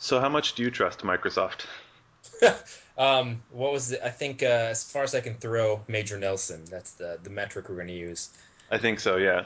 So how much do you trust Microsoft? What was it? I think as far as I can throw, Major Nelson. That's the metric we're going to use. I think so, yeah.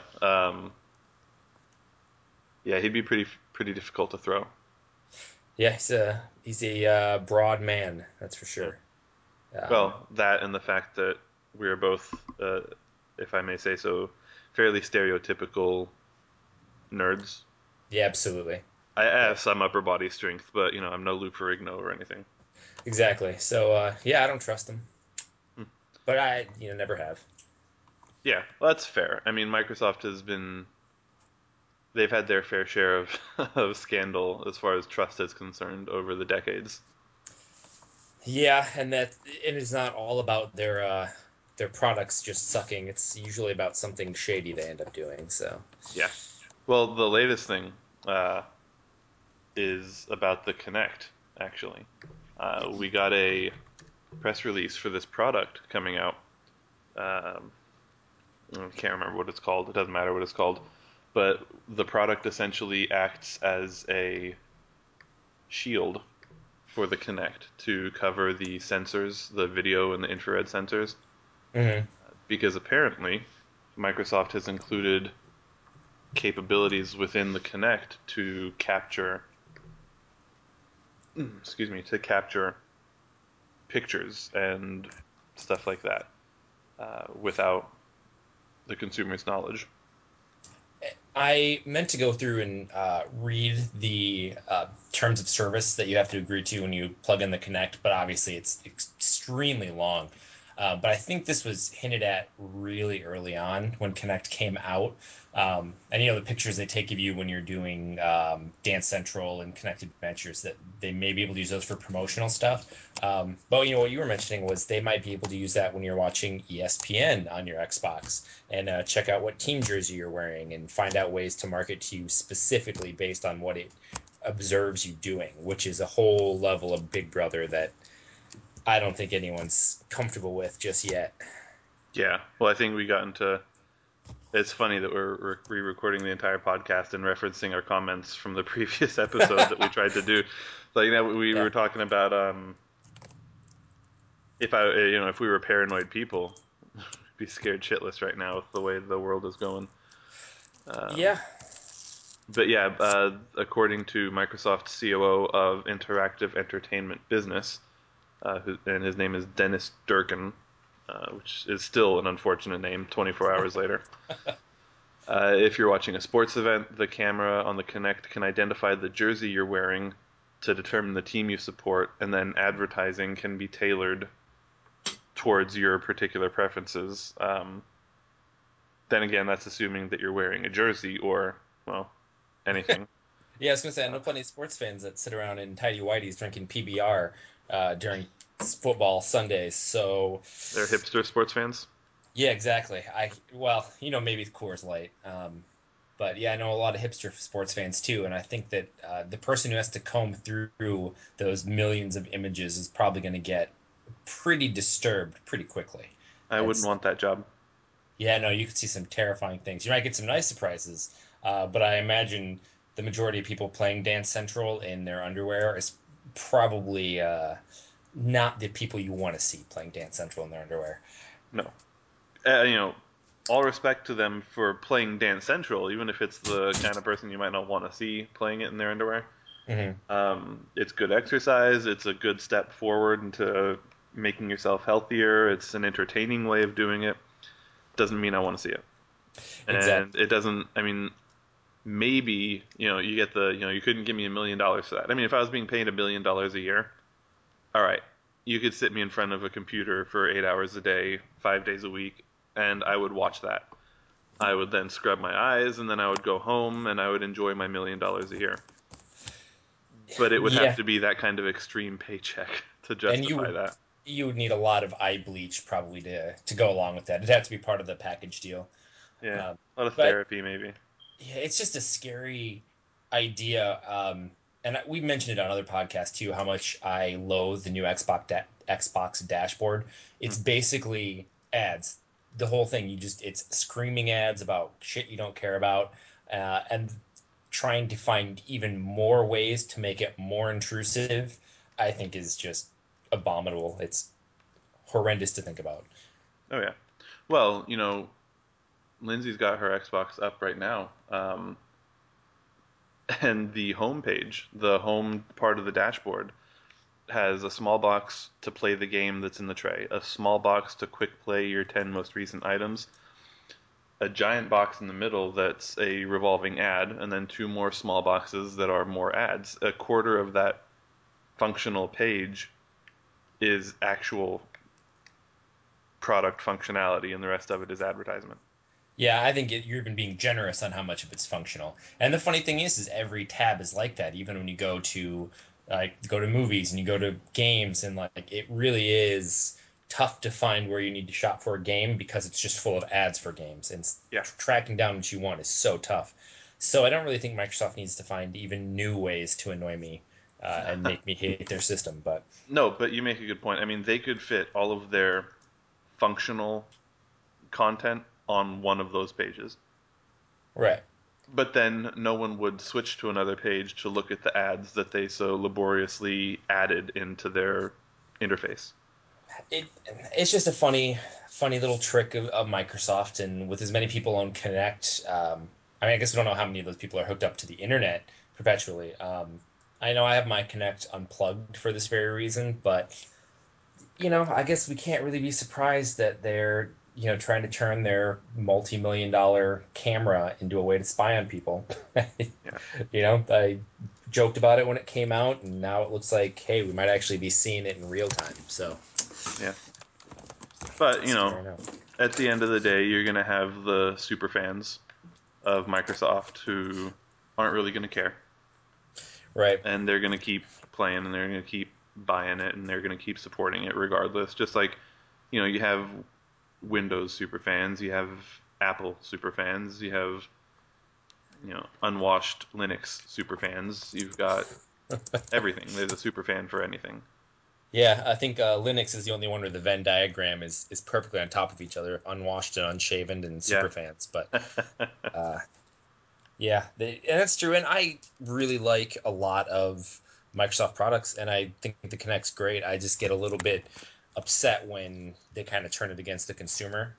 Yeah, he'd be pretty difficult to throw. Yeah, he's a broad man. That's for Yeah. sure. Um, Well, that and the fact that we are both, if I may say so, fairly stereotypical nerds. yeah, absolutely. I Yeah, have some upper body strength, but I'm no Lou Ferrigno or anything. exactly. So yeah, I don't trust him, Hmm. but I never have. Yeah, well, that's fair. I mean, Microsoft has been they've had their fair share of of scandal as far as trust is concerned over the decades. Yeah, and that it is not all about their products just sucking. It's usually about something shady they end up doing. So Yeah. Well, the latest thing uh, is about the Kinect, actually. We got a press release for this product coming out. Um, I can't remember what it's called. It doesn't matter what it's called. But the product essentially acts as a shield for the Kinect to cover the sensors, the video and the infrared sensors, hmm because apparently Microsoft has included capabilities within the Kinect to capture, excuse me, to capture pictures and stuff like that without the consumer's knowledge. I meant to go through and read the terms of service that you have to agree to when you plug in the Connect, but obviously it's extremely long. But I think this was hinted at really early on when Connect came out. And the pictures they take of you when you're doing Dance Central and Connected Adventures, that they may be able to use those for promotional stuff. But what you were mentioning was they might be able to use that when you're watching ESPN on your Xbox and check out what team jersey you're wearing and find out ways to market to you specifically based on what it observes you doing, which is a whole level of Big Brother that I don't think anyone's comfortable with just yet. Yeah, well, I think we got into. It's funny that we're re-recording the entire podcast and referencing our comments from the previous episode that we tried to do. Like, we Yeah. were talking about if we were paranoid people, we'd be scared shitless right now with the way the world is going. Um, Yeah. but yeah, according to Microsoft COO of Interactive Entertainment Business, and his name is Dennis Durkin, which is still an unfortunate name 24 hours later. If you're watching a sports event, the camera on the Kinect can identify the jersey you're wearing to determine the team you support, and then advertising can be tailored towards your particular preferences. Then again, that's assuming that you're wearing a jersey or, well, anything. Yeah, I was gonna say I Uh, know plenty of sports fans that sit around in tidy whities drinking PBR during football Sundays. So they're hipster sports fans. yeah, exactly. Maybe Coors Light. But yeah, I know a lot of hipster sports fans too, and I think that the person who has to comb through those millions of images is probably going to get pretty disturbed pretty quickly. I wouldn't It's want that job. Yeah, no, you could see some terrifying things. You might get some nice surprises, but I imagine the majority of people playing Dance Central in their underwear is probably not the people you want to see playing Dance Central in their underwear. No. You know, all respect to them for playing Dance Central, even if it's the kind of person you might not want to see playing it in their underwear. hmm It's good exercise. It's a good step forward into making yourself healthier. It's an entertaining way of doing it. Doesn't mean I want to see it. Exactly. And it doesn't, I mean, maybe, you get you couldn't give me $1 million for that. I mean, if I was being paid $1 million a year, all right, you could sit me in front of a computer for 8 hours a day, 5 days a week, and I would watch that. I would then scrub my eyes, and then I would go home and I would enjoy my $1 million a year. But it would have Yeah, to be that kind of extreme paycheck to and justify that. you would need a lot of eye bleach probably to go along with that. It'd have to be part of the package deal. Yeah, Um, a lot of but therapy maybe. yeah, it's just a scary idea. And we mentioned it on other podcasts too, how much I loathe the new Xbox dashboard. It's Hmm. basically ads. The whole thing, it's screaming ads about shit you don't care about. And trying to find even more ways to make it more intrusive, I think is just abominable. It's horrendous to think about. Oh yeah. Well, Lindsay's got her Xbox up right now, and the home page, the home part of the dashboard, has a small box to play the game that's in the tray, a small box to quick play your 10 most recent items, a giant box in the middle that's a revolving ad, and then two more small boxes that are more ads. A quarter of that functional page is actual product functionality, and the rest of it is advertisement. Yeah, I think you're even being generous on how much of it's functional. And the funny thing is every tab is like that. Even when you go to go to movies and you go to games, and like it really is tough to find where you need to shop for a game because it's just full of ads for games, and Yeah. tracking down what you want is so tough. So I don't really think Microsoft needs to find even new ways to annoy me and make me hate their system. But No, but you make a good point. I mean, they could fit all of their functional content on one of those pages. right. But then no one would switch to another page to look at the ads that they so laboriously added into their interface. it it's just a funny little trick of Microsoft, and with as many people on Connect, I mean, I guess we don't know how many of those people are hooked up to the internet perpetually. I know I have my Connect unplugged for this very reason, but I guess we can't really be surprised that they're trying to turn their multi-million-dollar camera into a way to spy on people. Yeah, I joked about it when it came out, and now it looks like, hey, we might actually be seeing it in real time. So yeah. But, scary enough. at the end of the day, you're going to have the super fans of Microsoft who aren't really going to care. Right. And they're going to keep playing and they're going to keep buying it and they're going to keep supporting it regardless. Just like, you have Windows super fans, you have Apple super fans, you have, unwashed Linux super fans, you've got everything. There's a super fan for anything. Yeah, I think Linux is the only one where the Venn diagram is perfectly on top of each other, unwashed and unshaven and Yeah. super fans. But uh, yeah, and that's true. And I really like a lot of Microsoft products, and I think the Kinect's great. I just get a little bit upset when they kind of turn it against the consumer.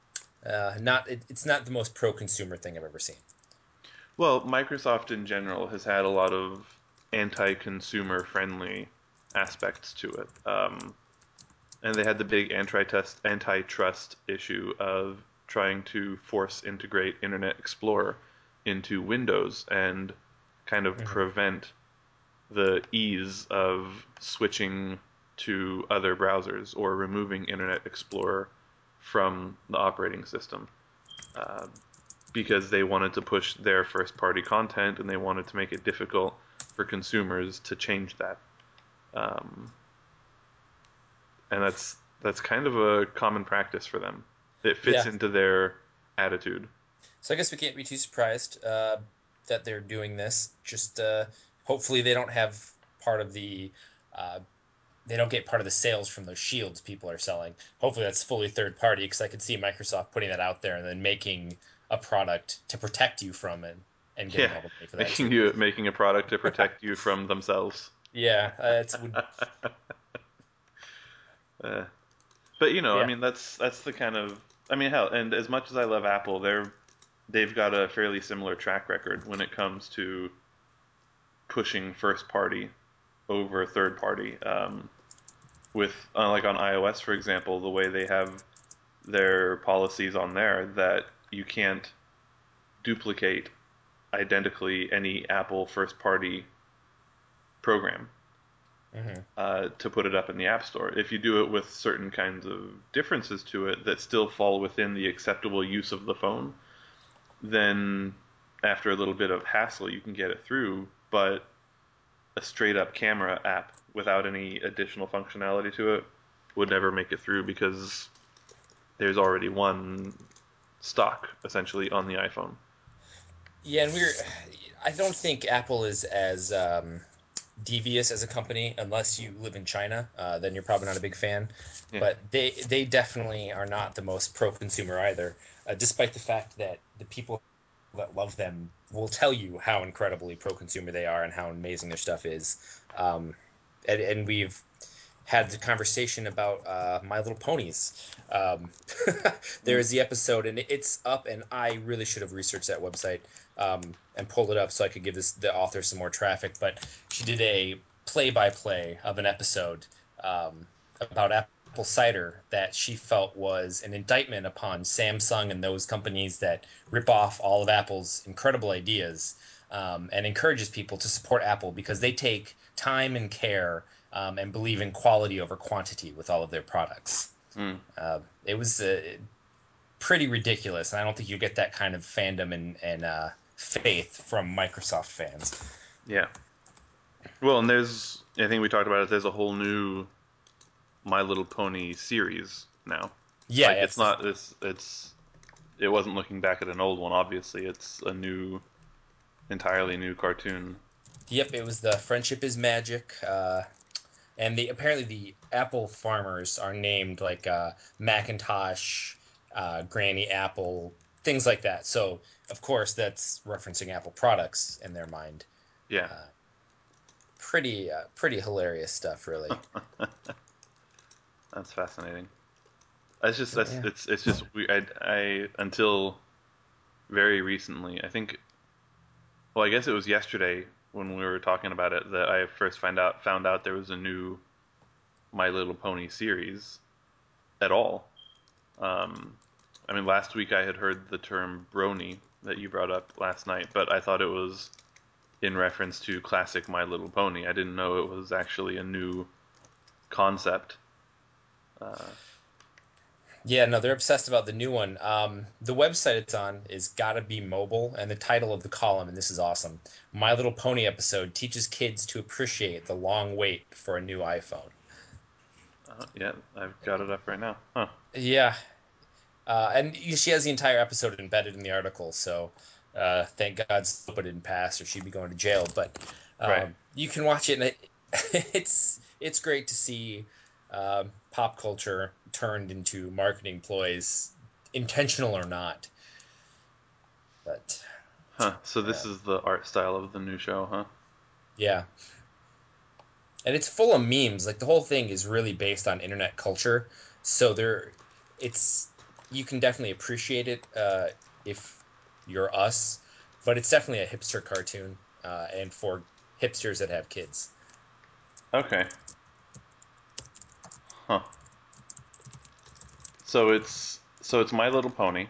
It's not the most pro-consumer thing I've ever seen. Well, Microsoft in general has had a lot of anti-consumer friendly aspects to it. And they had the big antitrust issue of trying to force integrate Internet Explorer into Windows and kind of Hmm. prevent the ease of switching to other browsers or removing Internet Explorer from the operating system. Uh, because they wanted to push their first party content and they wanted to make it difficult for consumers to change that. Um, and that's kind of a common practice for them. It fits Yeah, into their attitude. so I guess we can't be too surprised that they're doing this. Just hopefully they don't have part of the uh, they don't get part of the sales from those shields people are selling. Hopefully that's fully third party, because I could see Microsoft putting that out there and then making a product to protect you from it and getting Yeah, all the money for that making too. you making a product to protect you from themselves. Yeah, it would. uh, but I Yeah. mean, that's the kind of, I mean, hell, and as much as I love Apple, they've got a fairly similar track record when it comes to pushing first party over third party. With like on iOS, for example, the way they have their policies on there that you can't duplicate identically any Apple first party program Hmm. to put it up in the App Store. If you do it with certain kinds of differences to it that still fall within the acceptable use of the phone, then after a little bit of hassle, you can get it through. But a straight up camera app without any additional functionality to it would never make it through because there's already one stock essentially on the iPhone. Yeah, and I don't think Apple is as devious as a company unless you live in China. Then you're probably not a big fan. Yeah. But they definitely are not the most pro-consumer either, despite the fact that the people that love them will tell you how incredibly pro-consumer they are and how amazing their stuff is. Um, and we've had the conversation about My Little Ponies. There Mm. is the episode, and it's up, and I really should have researched that website and pulled it up so I could give the author some more traffic. But she did a play-by-play of an episode about apple cider that she felt was an indictment upon Samsung and those companies that rip off all of Apple's incredible ideas, and encourages people to support Apple because they take time and care and believe in quality over quantity with all of their products. Mm. It was pretty ridiculous, and I don't think you get that kind of fandom and faith from Microsoft fans. Yeah. Well, and I think we talked about it. There's a whole new My Little Pony series now. Yeah, Like yeah, it's not it wasn't looking back at an old one. Obviously, it's a entirely new cartoon. yep. It was the Friendship is Magic, and the apparently the apple farmers are named like Macintosh, Granny Apple, things like that. So of course that's referencing Apple products in their mind. Yeah, Uh, pretty hilarious stuff, really. that's fascinating. It's just Yeah. it's just we I until very recently. I think. Well, I guess it was yesterday when we were talking about it that I first found out there was a new My Little Pony series at all. Um, I mean, last week I had heard the term brony that you brought up last night, but I thought it was in reference to classic My Little Pony. I didn't know it was actually a new concept. Uh, Yeah, no, they're obsessed about the new one. The website it's on is Gotta Be Mobile, and the title of the column, and this is awesome. My Little Pony episode teaches kids to appreciate the long wait for a new iPhone. yeah, I've got it up right now. Huh. Yeah, and she has the entire episode embedded in the article, so thank God Sopa didn't pass, or she'd be going to jail. But Right. you can watch it, and it's great to see pop culture turned into marketing ploys, intentional or not. But Huh. So this yeah, is the art style of the new show, huh? yeah, and it's full of memes. Like the whole thing is really based on internet culture, so it's you can definitely appreciate it if you're us, but it's definitely a hipster cartoon, and for hipsters that have kids. Okay. Huh. So it's My Little Pony,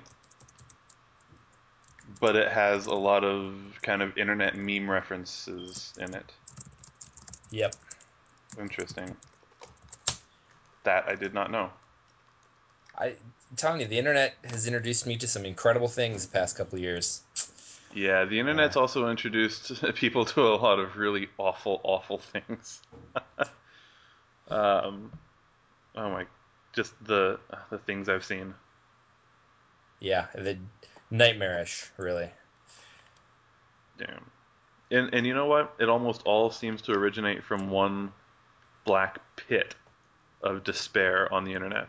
but it has a lot of kind of internet meme references in it. Yep. Interesting. That I did not know. I'm telling you, the internet has introduced me to some incredible things the past couple of years. Yeah, the Uh, internet's also introduced people to a lot of really awful, awful things. Um, oh my, just the things I've seen. yeah, the nightmarish, really. Damn. And you know what? It almost all seems to originate from one black pit of despair on the internet.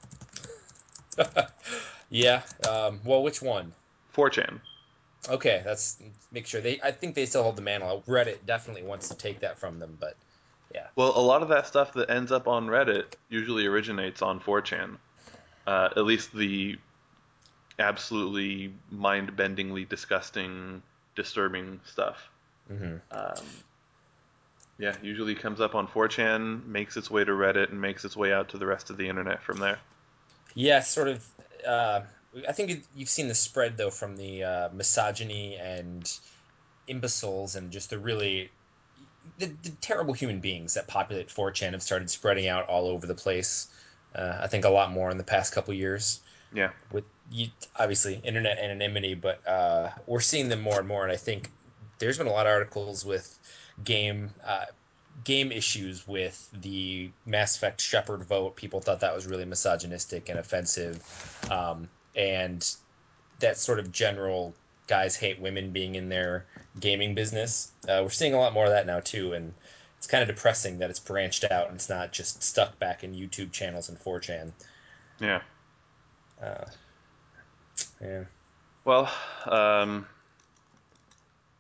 Yeah. Well, which one? 4chan. Okay, that's make sure they. I think they still hold the mantle. Reddit definitely wants to take that from them, but yeah. Well, a lot of that stuff that ends up on Reddit usually originates on 4chan. At least the absolutely mind-bendingly disgusting, disturbing stuff. Hmm. Um, yeah, usually comes up on 4chan, makes its way to Reddit, and makes its way out to the rest of the internet from there. Yeah, sort of. Uh, I think you've seen the spread though from the misogyny and imbeciles and just the terrible human beings that populate 4chan have started spreading out all over the place. I think a lot more in the past couple years Yeah, with obviously internet anonymity, but we're seeing them more and more. And I think there's been a lot of articles with game game issues with the Mass Effect Shepard vote. People thought that was really misogynistic and offensive, and that sort of general guys hate women being in their gaming business. We're seeing a lot more of that now too, and it's kind of depressing that it's branched out and it's not just stuck back in YouTube channels and 4chan. yeah. Uh, yeah. Well, um,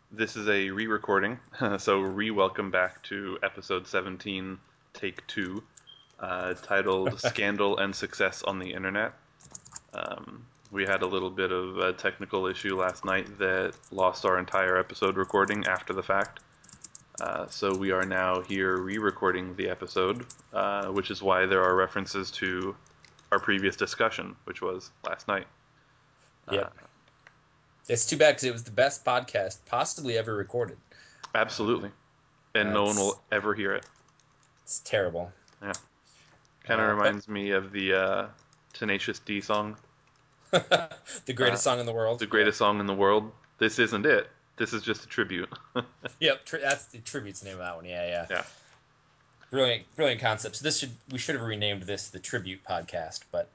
This is a re-recording, so re-welcome back to episode 17, take 2, titled Scandal and Success on the Internet. We had a little bit of a technical issue last night that lost our entire episode recording after the fact. So we are now here re-recording the episode, which is why there are references to our previous discussion, which was last night. Yep. It's too bad because it was the best podcast possibly ever recorded. Absolutely. And no one will ever hear it. It's terrible. Yeah. Kind of reminds me of the Tenacious D song. The greatest song in the world. The greatest song in the world. This isn't it. This is just a tribute. Yep, that's the tribute's name of that one. Yeah. Yeah. Brilliant concept. So we should have renamed this the Tribute Podcast, but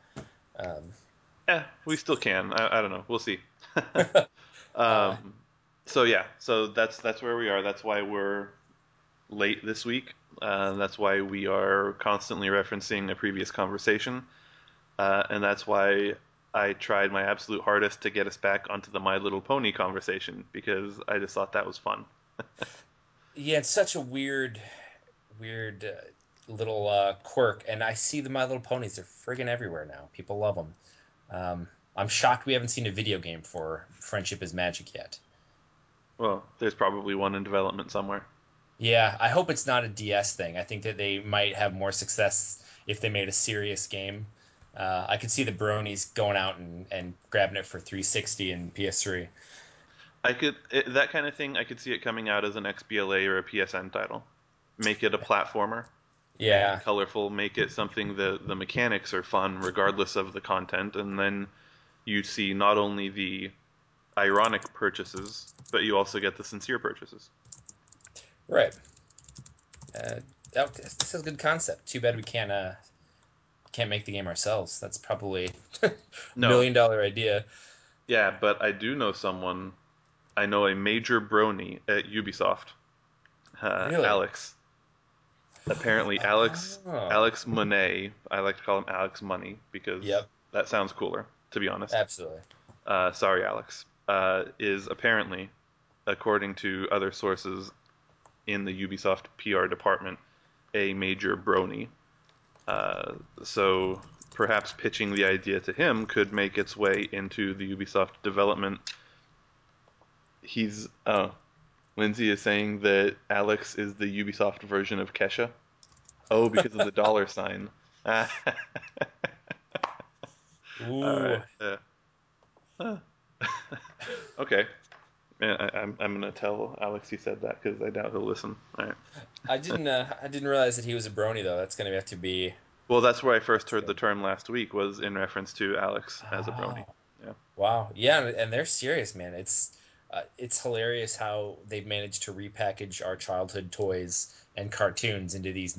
We still can. I don't know. We'll see. uh, So that's where we are. That's why we're late this week. That's why we are constantly referencing a previous conversation, and that's why I tried my absolute hardest to get us back onto the My Little Pony conversation because I just thought that was fun. yeah, it's such a weird little quirk, and I see the My Little Ponies. They're friggin' everywhere now. People love them. I'm shocked we haven't seen a video game for Friendship is Magic yet. Well, there's probably one in development somewhere. Yeah, I hope it's not a DS thing. I think that they might have more success if they made a serious game. I could see the Bronies going out and grabbing it for 360 and PS3. That kind of thing. I could see it coming out as an XBLA or a PSN title. Make it a platformer. Make it Yeah, colorful. Make it something that the mechanics are fun regardless of the content, and then you see not only the ironic purchases, but you also get the sincere purchases. right. This is a good concept. Too bad we can't make the game ourselves. That's probably No, $1 million idea. yeah, but I do know someone. I know a major brony at Ubisoft, Really? Alex. Apparently, Oh, Alex Monet. I like to call him Alex Money because yep, that sounds cooler, to be honest. absolutely. Sorry, Alex. Is apparently, according to other sources in the Ubisoft PR department, a major brony. So perhaps pitching the idea to him could make its way into the Ubisoft development. He's Lindsay is saying that Alex is the Ubisoft version of Kesha. Oh, because of the dollar sign. All Ooh, right. Huh. Okay. Man, I'm gonna tell Alex he said that because I doubt he'll listen. All right. I didn't realize that he was a brony though. That's gonna have to be. Well, that's where I first heard the term last week was in reference to Alex as a brony. Oh, Yeah. wow. Yeah, and they're serious, man. It's hilarious how they've managed to repackage our childhood toys and cartoons into these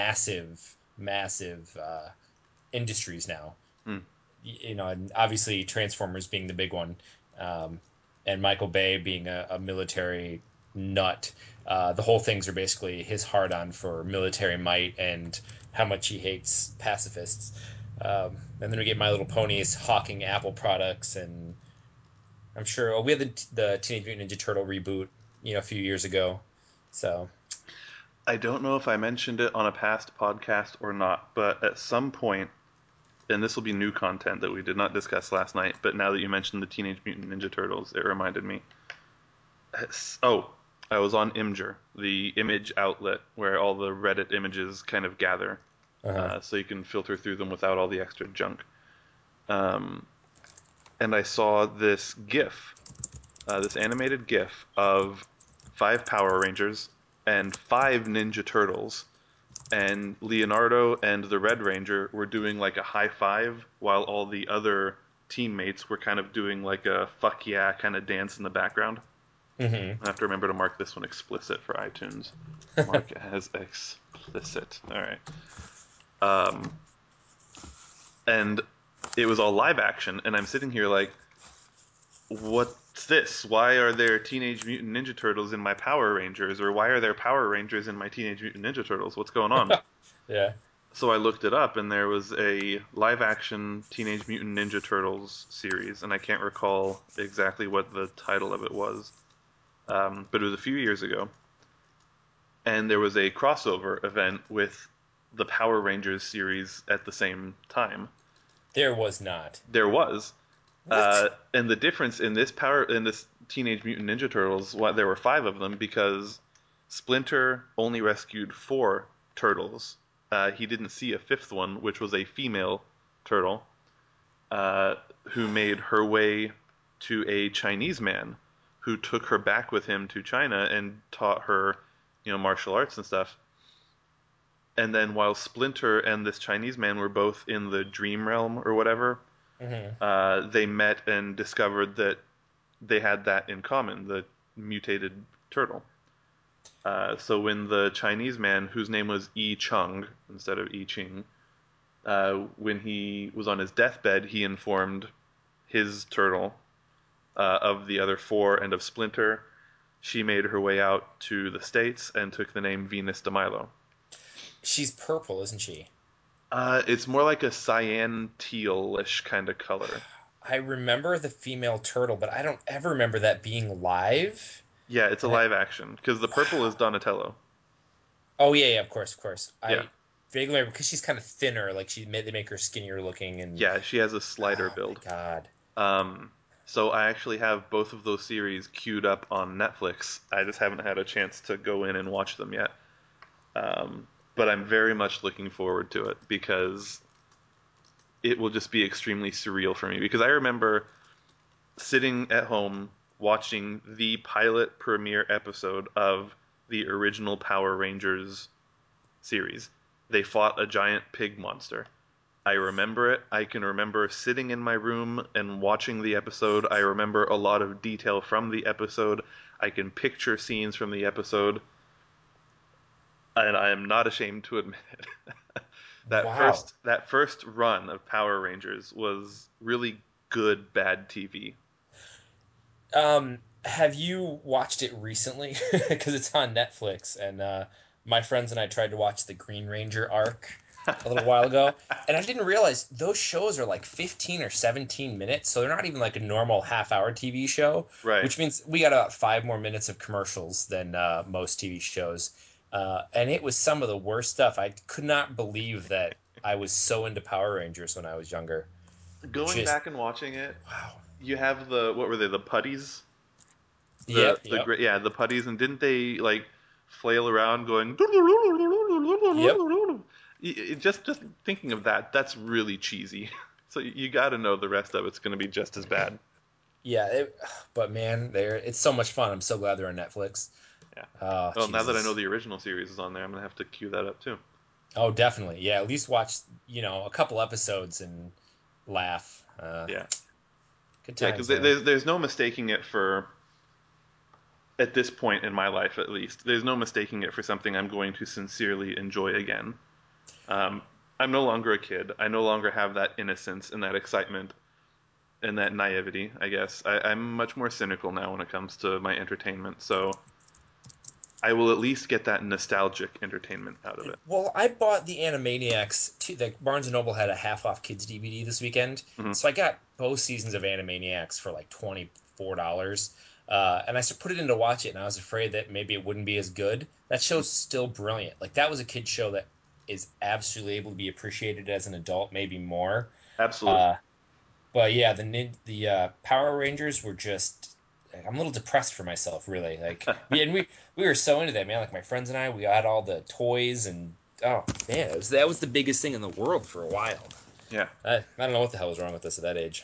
massive industries now. Hmm. And obviously Transformers being the big one, um, and Michael Bay being a military nut. The whole things are basically his hard on for military might and how much he hates pacifists. And then we get My Little Ponies hawking Apple products, and I'm sure we had the Teenage Mutant Ninja Turtle reboot, a few years ago. So I don't know if I mentioned it on a past podcast or not, but at some point, and this will be new content that we did not discuss last night, but now that you mentioned the Teenage Mutant Ninja Turtles, it reminded me. Oh, I was on Imgur, the image outlet where all the Reddit images kind of gather, uh-huh. so you can filter through them without all the extra junk. Um, and I saw this GIF, this animated GIF of 5 Power Rangers and 5 Ninja Turtles, and Leonardo and the Red Ranger were doing like a high five while all the other teammates were kind of doing like a fuck yeah kind of dance in the background. Hmm. I have to remember to mark this one explicit for iTunes. Mark as explicit. All right. Um, and it was all live action, and I'm sitting here like, what's this? Why are there Teenage Mutant Ninja Turtles in my Power Rangers, or why are there Power Rangers in my Teenage Mutant Ninja Turtles? What's going on? Yeah. So I looked it up, and there was a live action Teenage Mutant Ninja Turtles series, and I can't recall exactly what the title of it was. but it was a few years ago, and there was a crossover event with the Power Rangers series at the same time. There was not. There was, What? and the difference in this Teenage Mutant Ninja Turtles, there were five of them because Splinter only rescued four turtles. He didn't see a fifth one, which was a female turtle, uh, who made her way to a Chinese man who took her back with him to China and taught her, martial arts and stuff. And then while Splinter and this Chinese man were both in the dream realm or whatever, Hmm. they met and discovered that they had that in common, the mutated turtle. So when the Chinese man, whose name was Yi Chung instead of Yi Ching, when he was on his deathbed, he informed his turtle of the other four and of Splinter. She made her way out to the States and took the name Venus de Milo. She's purple, isn't she? It's more like a cyan tealish kind of color. I remember the female turtle, but I don't ever remember that being live. Yeah, it's a And I, live action because the purple is wow. Donatello. Oh yeah, yeah, of course, of course. Yeah, I vaguely remember because she's kind of thinner. Like they make her skinnier looking, and yeah, she has a slider oh my build. God. Um, so I actually have both of those series queued up on Netflix. I just haven't had a chance to go in and watch them yet. But I'm very much looking forward to it because it will just be extremely surreal for me. Because I remember sitting at home watching the pilot premiere episode of the original Power Rangers series. They fought a giant pig monster. I remember it. I can remember sitting in my room and watching the episode. I remember a lot of detail from the episode. I can picture scenes from the episode, and I am not ashamed to admit it. that Wow. first that first run of Power Rangers was really good bad TV. Have you watched it recently? Because it's on Netflix, and my friends and I tried to watch the Green Ranger arc a little while ago, and I didn't realize those shows are like 15 or 17 minutes, so they're not even like a normal half-hour TV show, Right. which means we got about 5 more minutes of commercials than most TV shows. And it was some of the worst stuff. I could not believe that I was so into Power Rangers when I was younger. Going Just back and watching it, wow. you have the what were they, the putties? Yep, The yep, great, yeah, the putties, and didn't they like flail around going? yep. Just thinking of that, that's really cheesy. So you got to know the rest of it's going to be just as bad. Yeah, but man, it's so much fun. I'm so glad they're on Netflix. Yeah. Oh, Well, now that I know Jesus. the original series is on there, I'm gonna have to queue that up too. Oh, definitely. Yeah, at least watch, a couple episodes and laugh. Yeah. Good Yeah, because times, man. there's no mistaking it for at this point in my life at least. There's no mistaking it for something I'm going to sincerely enjoy again. Um, I'm no longer a kid. I no longer have that innocence and that excitement and that naivety, I guess. I'm much more cynical now when it comes to my entertainment, so I will at least get that nostalgic entertainment out of it. Well, I bought the Animaniacs. The Barnes and Noble had a half off kids DVD this weekend, Hmm. so I got both seasons of Animaniacs for like $24. And I put it in to watch it, and I was afraid that maybe it wouldn't be as good. That show's still brilliant. Like that was a kid show that is absolutely able to be appreciated as an adult, maybe more. Absolutely. Uh, but yeah, the Power Rangers were just. Like, I'm a little depressed for myself, really. Like we were so into that, man. Like my friends and I, we got all the toys, and oh man, that was the biggest thing in the world for a while. Yeah. I don't know what the hell was wrong with us at that age.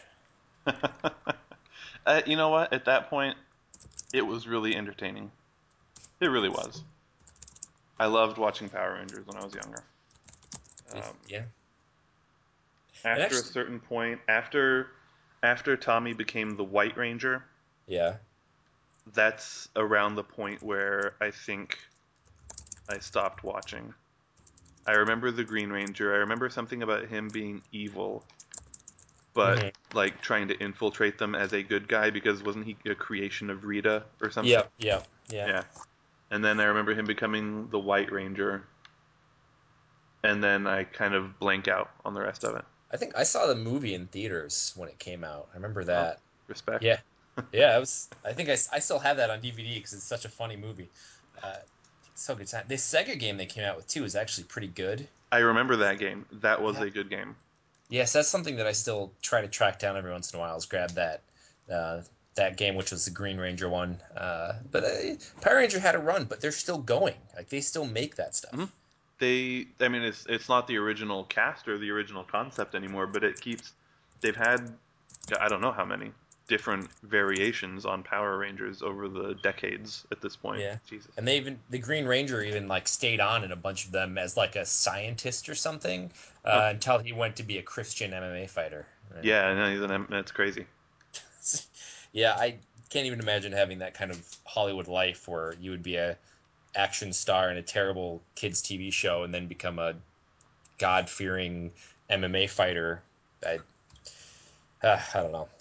You know what? At that point, it was really entertaining. It really was. I loved watching Power Rangers when I was younger. Um, Yeah, and after a actually, certain point, after Tommy became the White Ranger, yeah. that's around the point where I think I stopped watching. I remember the Green Ranger. I remember something about him being evil, but Hmm. like trying to infiltrate them as a good guy because wasn't he a creation of Rita or something? Yep, yep, yeah. Yeah. And then I remember him becoming the White Ranger, and then I kind of blank out on the rest of it. I think I saw the movie in theaters when it came out. I remember Oh, that. respect. Yeah. Yeah, it was. I think I still have that on DVD because it's such a funny movie. Uh, so good time. This Sega game they came out with too is actually pretty good. I remember that game. That was Yeah. a good game. Yes, that's something that I still try to track down every once in a while. Is grab uh, that game, which was the Green Ranger one. But Power Ranger had a run, but they're still going. Like they still make that Hmm. stuff. I mean, it's not the original cast or the original concept anymore, but it keeps. They've had, I don't know how many different variations on Power Rangers over the decades at this point. Yeah. Jesus. And the Green Ranger even like stayed on in a bunch of them as like a scientist or something Huh. until he went to be a Christian MMA fighter. Yeah, no, that's crazy. Yeah, I can't even imagine having that kind of Hollywood life where you would be a action star in a terrible kids TV show and then become a God-fearing MMA fighter. I I don't know.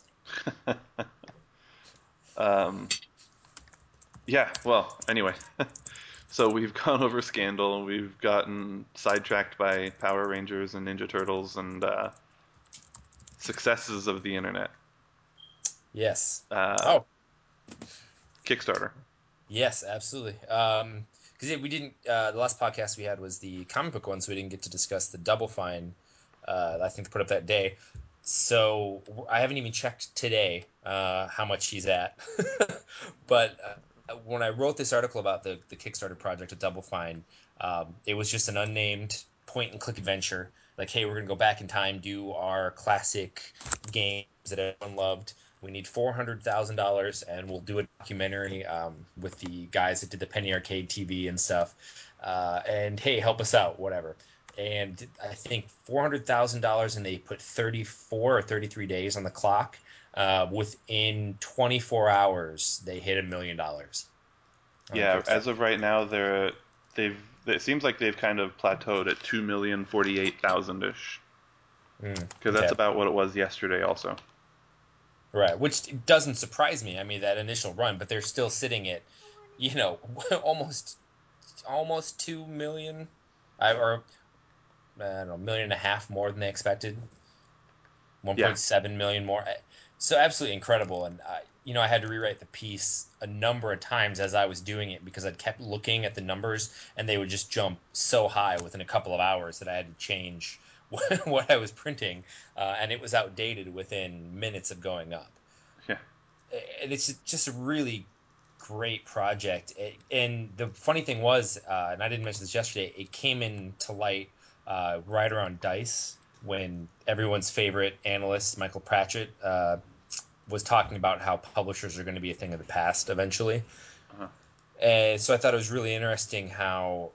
um, yeah. Well, anyway, so we've gone over Scandal. We've gotten sidetracked by Power Rangers and Ninja Turtles and successes of the internet. Yes. Uh, Oh, Kickstarter. yes, absolutely. Because we didn't. The last podcast we had was the comic book one, so we didn't get to discuss the Double Fine. I think they put up that day. So I haven't even checked today how much he's at. But when I wrote this article about the Kickstarter project of Double Fine, it was just an unnamed point and click adventure. Like, hey, we're gonna go back in time, do our classic games that everyone loved. We need $400,000, and we'll do a documentary with the guys that did the Penny Arcade TV and stuff. And hey, help us out, whatever. And I think $400,000, and they put 34 or 33 days on the clock. Within 24 hours, they hit $1 million on Yeah, Kickstarter. as of right now, they've it seems like they've kind of plateaued at 2,048,000 ish because that's Okay. about what it was yesterday. Also, Right, which doesn't surprise me. I mean, that initial run, but they're still sitting at, you know, almost 2 million, or I don't know, million and a half more than they expected. yeah, 1.7 million more. So absolutely incredible. And I had to rewrite the piece a number of times as I was doing it because I'd kept looking at the numbers and they would just jump so high within a couple of hours that I had to change what I was printing, and it was outdated within minutes of going up. yeah, And it's just a really great project. And the funny thing was, and I didn't mention this yesterday, it came into light right around Dice when everyone's favorite analyst, Michael Pratchett, was talking about how publishers are going to be a thing of the past eventually. uh-huh. And so I thought it was really interesting how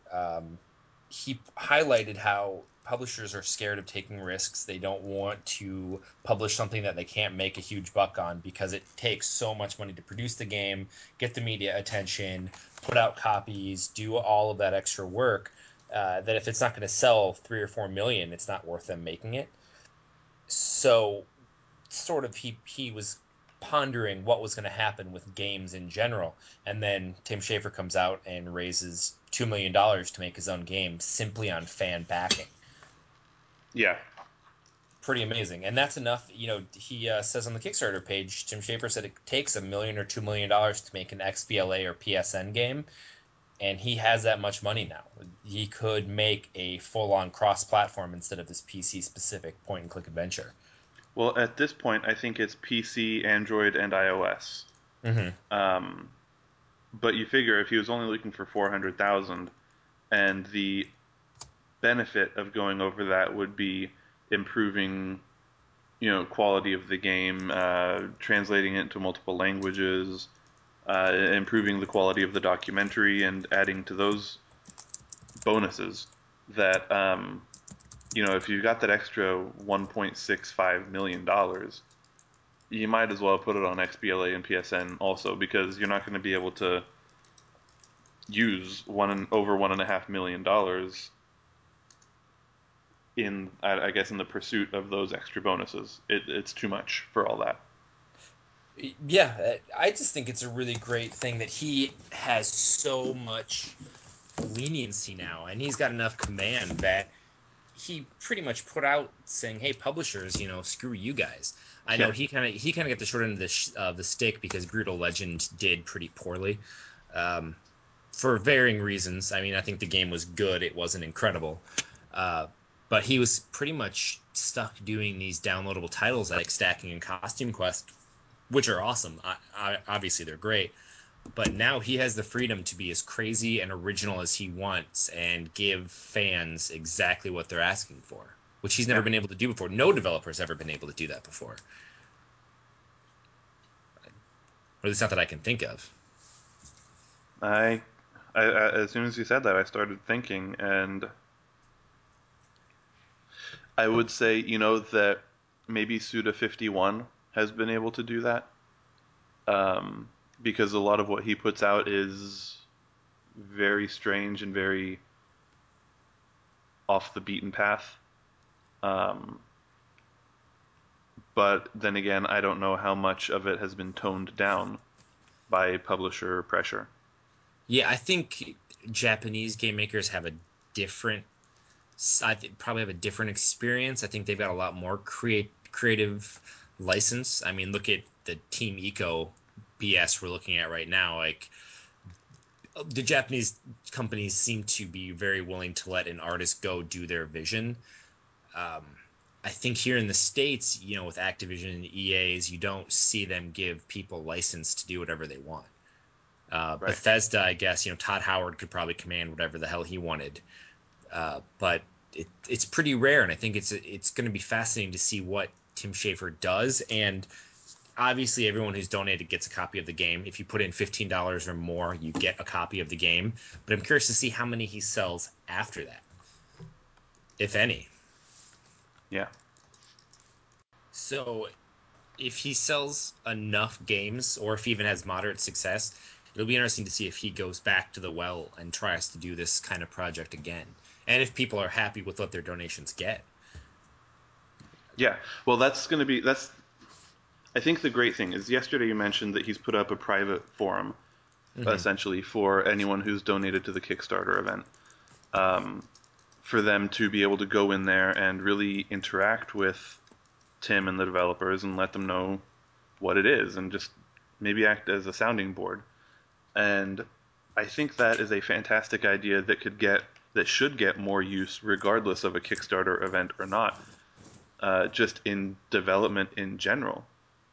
he highlighted how publishers are scared of taking risks. They don't want to publish something that they can't make a huge buck on because it takes so much money to produce the game, get the media attention, put out copies, do all of that extra work. That if it's not going to sell 3 or 4 million, it's not worth them making it. So sort of he was pondering what was going to happen with games in general, and then Tim Schafer comes out and raises $2 million to make his own game simply on fan backing. Yeah, Pretty amazing, and that's enough. He says on the Kickstarter page, Tim Schafer said it takes $1 million or $2 million to make an XBLA or PSN game, and he has that much money now. He could make a full-on cross-platform instead of this PC-specific point-and-click adventure. Well, at this point, I think it's PC, Android, and iOS. Mm-hmm. Um, but you figure if he was only looking for 400,000, and the benefit of going over that would be improving, quality of the game, translating it into multiple languages, improving the quality of the documentary, and adding to those bonuses. That if you got that extra $1.65 million, you might as well put it on XBLA and PSN also because you're not going to be able to use over $1.5 million in I guess in the pursuit of those extra bonuses. It's too much for all that. Yeah, I just think it's a really great thing that he has so much leniency now, and he's got enough command that he pretty much put out saying, "Hey, publishers, screw you guys." I know Yeah. he kind of got the short end of the stick because Brutal Legend did pretty poorly, um, for varying reasons. I mean, I think the game was good; it wasn't incredible, uh, but he was pretty much stuck doing these downloadable titles like Stacking and Costume Quest, which are awesome. Obviously, they're great, but now he has the freedom to be as crazy and original as he wants and give fans exactly what they're asking for, which he's never Yeah. been able to do before. No developer's ever been able to do that before, or at least not that I can think of. I, as soon as you said that, I started thinking, and I would say, that maybe Suda51 has been able to do that, um, because a lot of what he puts out is very strange and very off the beaten path. Um, but then again, I don't know how much of it has been toned down by publisher pressure. Yeah, I think Japanese game makers have a different, probably have a different experience. I think they've got a lot more creative license. I mean, look at the Team Eco BS we're looking at right now. Like, the Japanese companies seem to be very willing to let an artist go do their vision. Um, I think here in the States, with Activision and EA's, you don't see them give people license to do whatever they want. Right. Bethesda, I guess, Todd Howard could probably command whatever the hell he wanted. But it's pretty rare, and I think it's going to be fascinating to see what Tim Schafer does. And obviously, everyone who's donated gets a copy of the game. If you put in $15 or more, you get a copy of the game. But I'm curious to see how many he sells after that, if any. Yeah. So if he sells enough games, or if he even has moderate success, it'll be interesting to see if he goes back to the well and tries to do this kind of project again, and if people are happy with what their donations get. Yeah. Well, that's I think the great thing is yesterday you mentioned that he's put up a private forum Mm-hmm. essentially for anyone who's donated to the Kickstarter event. Um, for them to be able to go in there and really interact with Tim and the developers and let them know what it is and just maybe act as a sounding board. And I think that is a fantastic idea that should get more use regardless of a Kickstarter event or not. Just in development in general,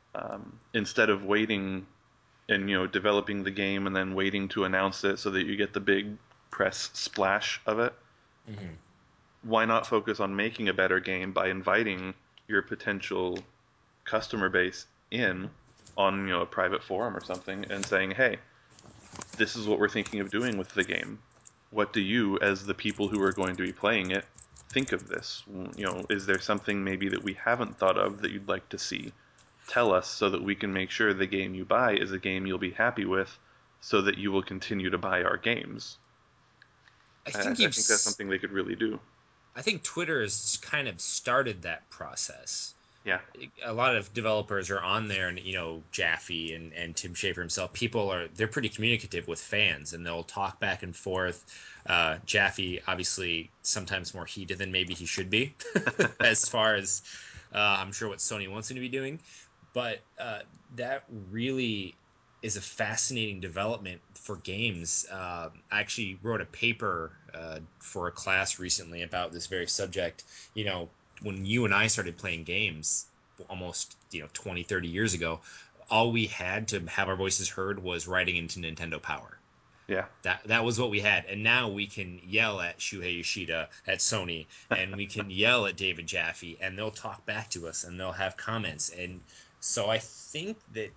instead of waiting and developing the game and then waiting to announce it so that you get the big press splash of it. Mm-hmm. Why not focus on making a better game by inviting your potential customer base in on a private forum or something and saying, hey, this is what we're thinking of doing with the game. What do you, as the people who are going to be playing it, think of this? Is there something maybe that we haven't thought of that you'd like to see? Tell us so that we can make sure the game you buy is a game you'll be happy with, so that you will continue to buy our games. I I, think I think that's something they could really do. I think Twitter has kind of started that process. Yeah, A lot of developers are on there, and Jaffe and Tim Schafer himself, they're pretty communicative with fans, and they'll talk back and forth. Jaffe obviously sometimes more heated than maybe he should be as far as I'm sure what Sony wants him to be doing, but that really is a fascinating development for games. I actually wrote a paper for a class recently about this very subject. When you and I started playing games almost 20, 30 years ago, all we had to have our voices heard was writing into Nintendo Power. yeah, That was what we had, and now we can yell at Shuhei Yoshida at Sony, and we can yell at David Jaffe, and they'll talk back to us, and they'll have comments. And so I think that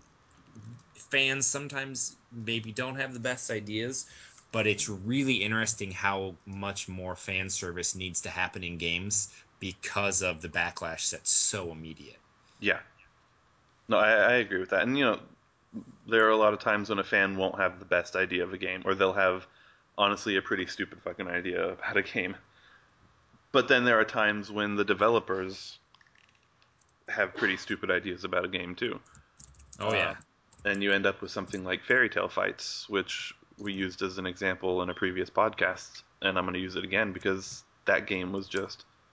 fans sometimes maybe don't have the best ideas, but it's really interesting how much more fan service needs to happen in games because of the backlash that's so immediate. yeah. No, I agree with that. And there are a lot of times when a fan won't have the best idea of a game, or they'll have honestly a pretty stupid fucking idea about a game. But then there are times when the developers have pretty stupid ideas about a game too. Oh Um, yeah. and you end up with something like Fairy Tale Fights, which we used as an example in a previous podcast, and I'm going to use it again because that game was just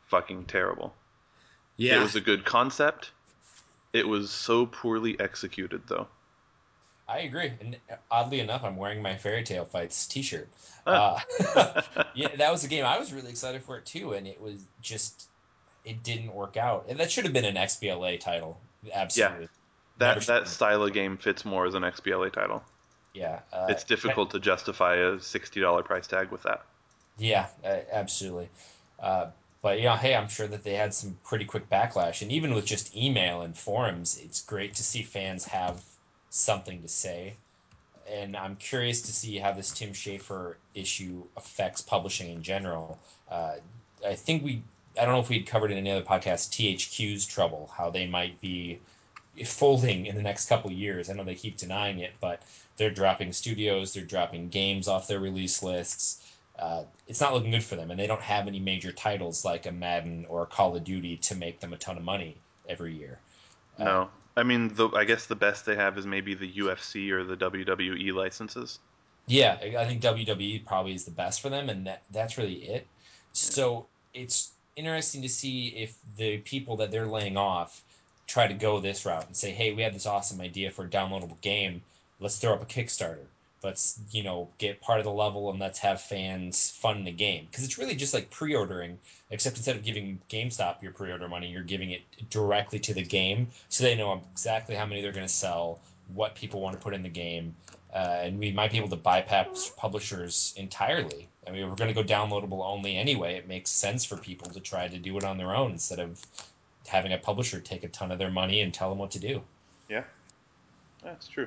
fucking terrible. It Yeah, was a good concept. It was so poorly executed, though. I agree. And oddly enough, I'm wearing my Fairy Tale Fights T-shirt. Ah. Uh, yeah, that was a game I was really excited for it too, and it was just it didn't work out. And that should have been an XBLA title. Yeah, Absolutely, never that should that have been. style of game fits more as an XBLA title. Yeah, It's difficult to justify a $60 price tag with that. yeah, absolutely. Uh, but yeah, hey, I'm sure that they had some pretty quick backlash, and even with just email and forums, it's great to see fans have something to say. And I'm curious to see how this Tim Schafer issue affects publishing in general. Uh, I think I don't know if we'd covered in any other podcast, THQ's trouble, how they might be folding in the next couple years. I know they keep denying it, but they're dropping studios, they're dropping games off their release lists. It's not looking good for them, and they don't have any major titles like a Madden or a Call of Duty to make them a ton of money every year. Uh, No. I mean, I guess the best they have is maybe the UFC or the WWE licenses. Yeah, I think WWE probably is the best for them, and that's really it. Yeah. So it's interesting to see if the people that they're laying off try to go this route and say, "Hey, we have this awesome idea for a downloadable game. Let's throw up a Kickstarter. Let's, get part of the level and let's have fans fund the game." Because it's really just like pre-ordering, except instead of giving GameStop your pre-order money, you're giving it directly to the game, so they know exactly how many they're going to sell, what people want to put in the game, and we might be able to bypass publishers entirely. I mean, we're going to go downloadable only anyway. It makes sense for people to try to do it on their own instead of having a publisher take a ton of their money and tell them what to do. Yeah, that's true.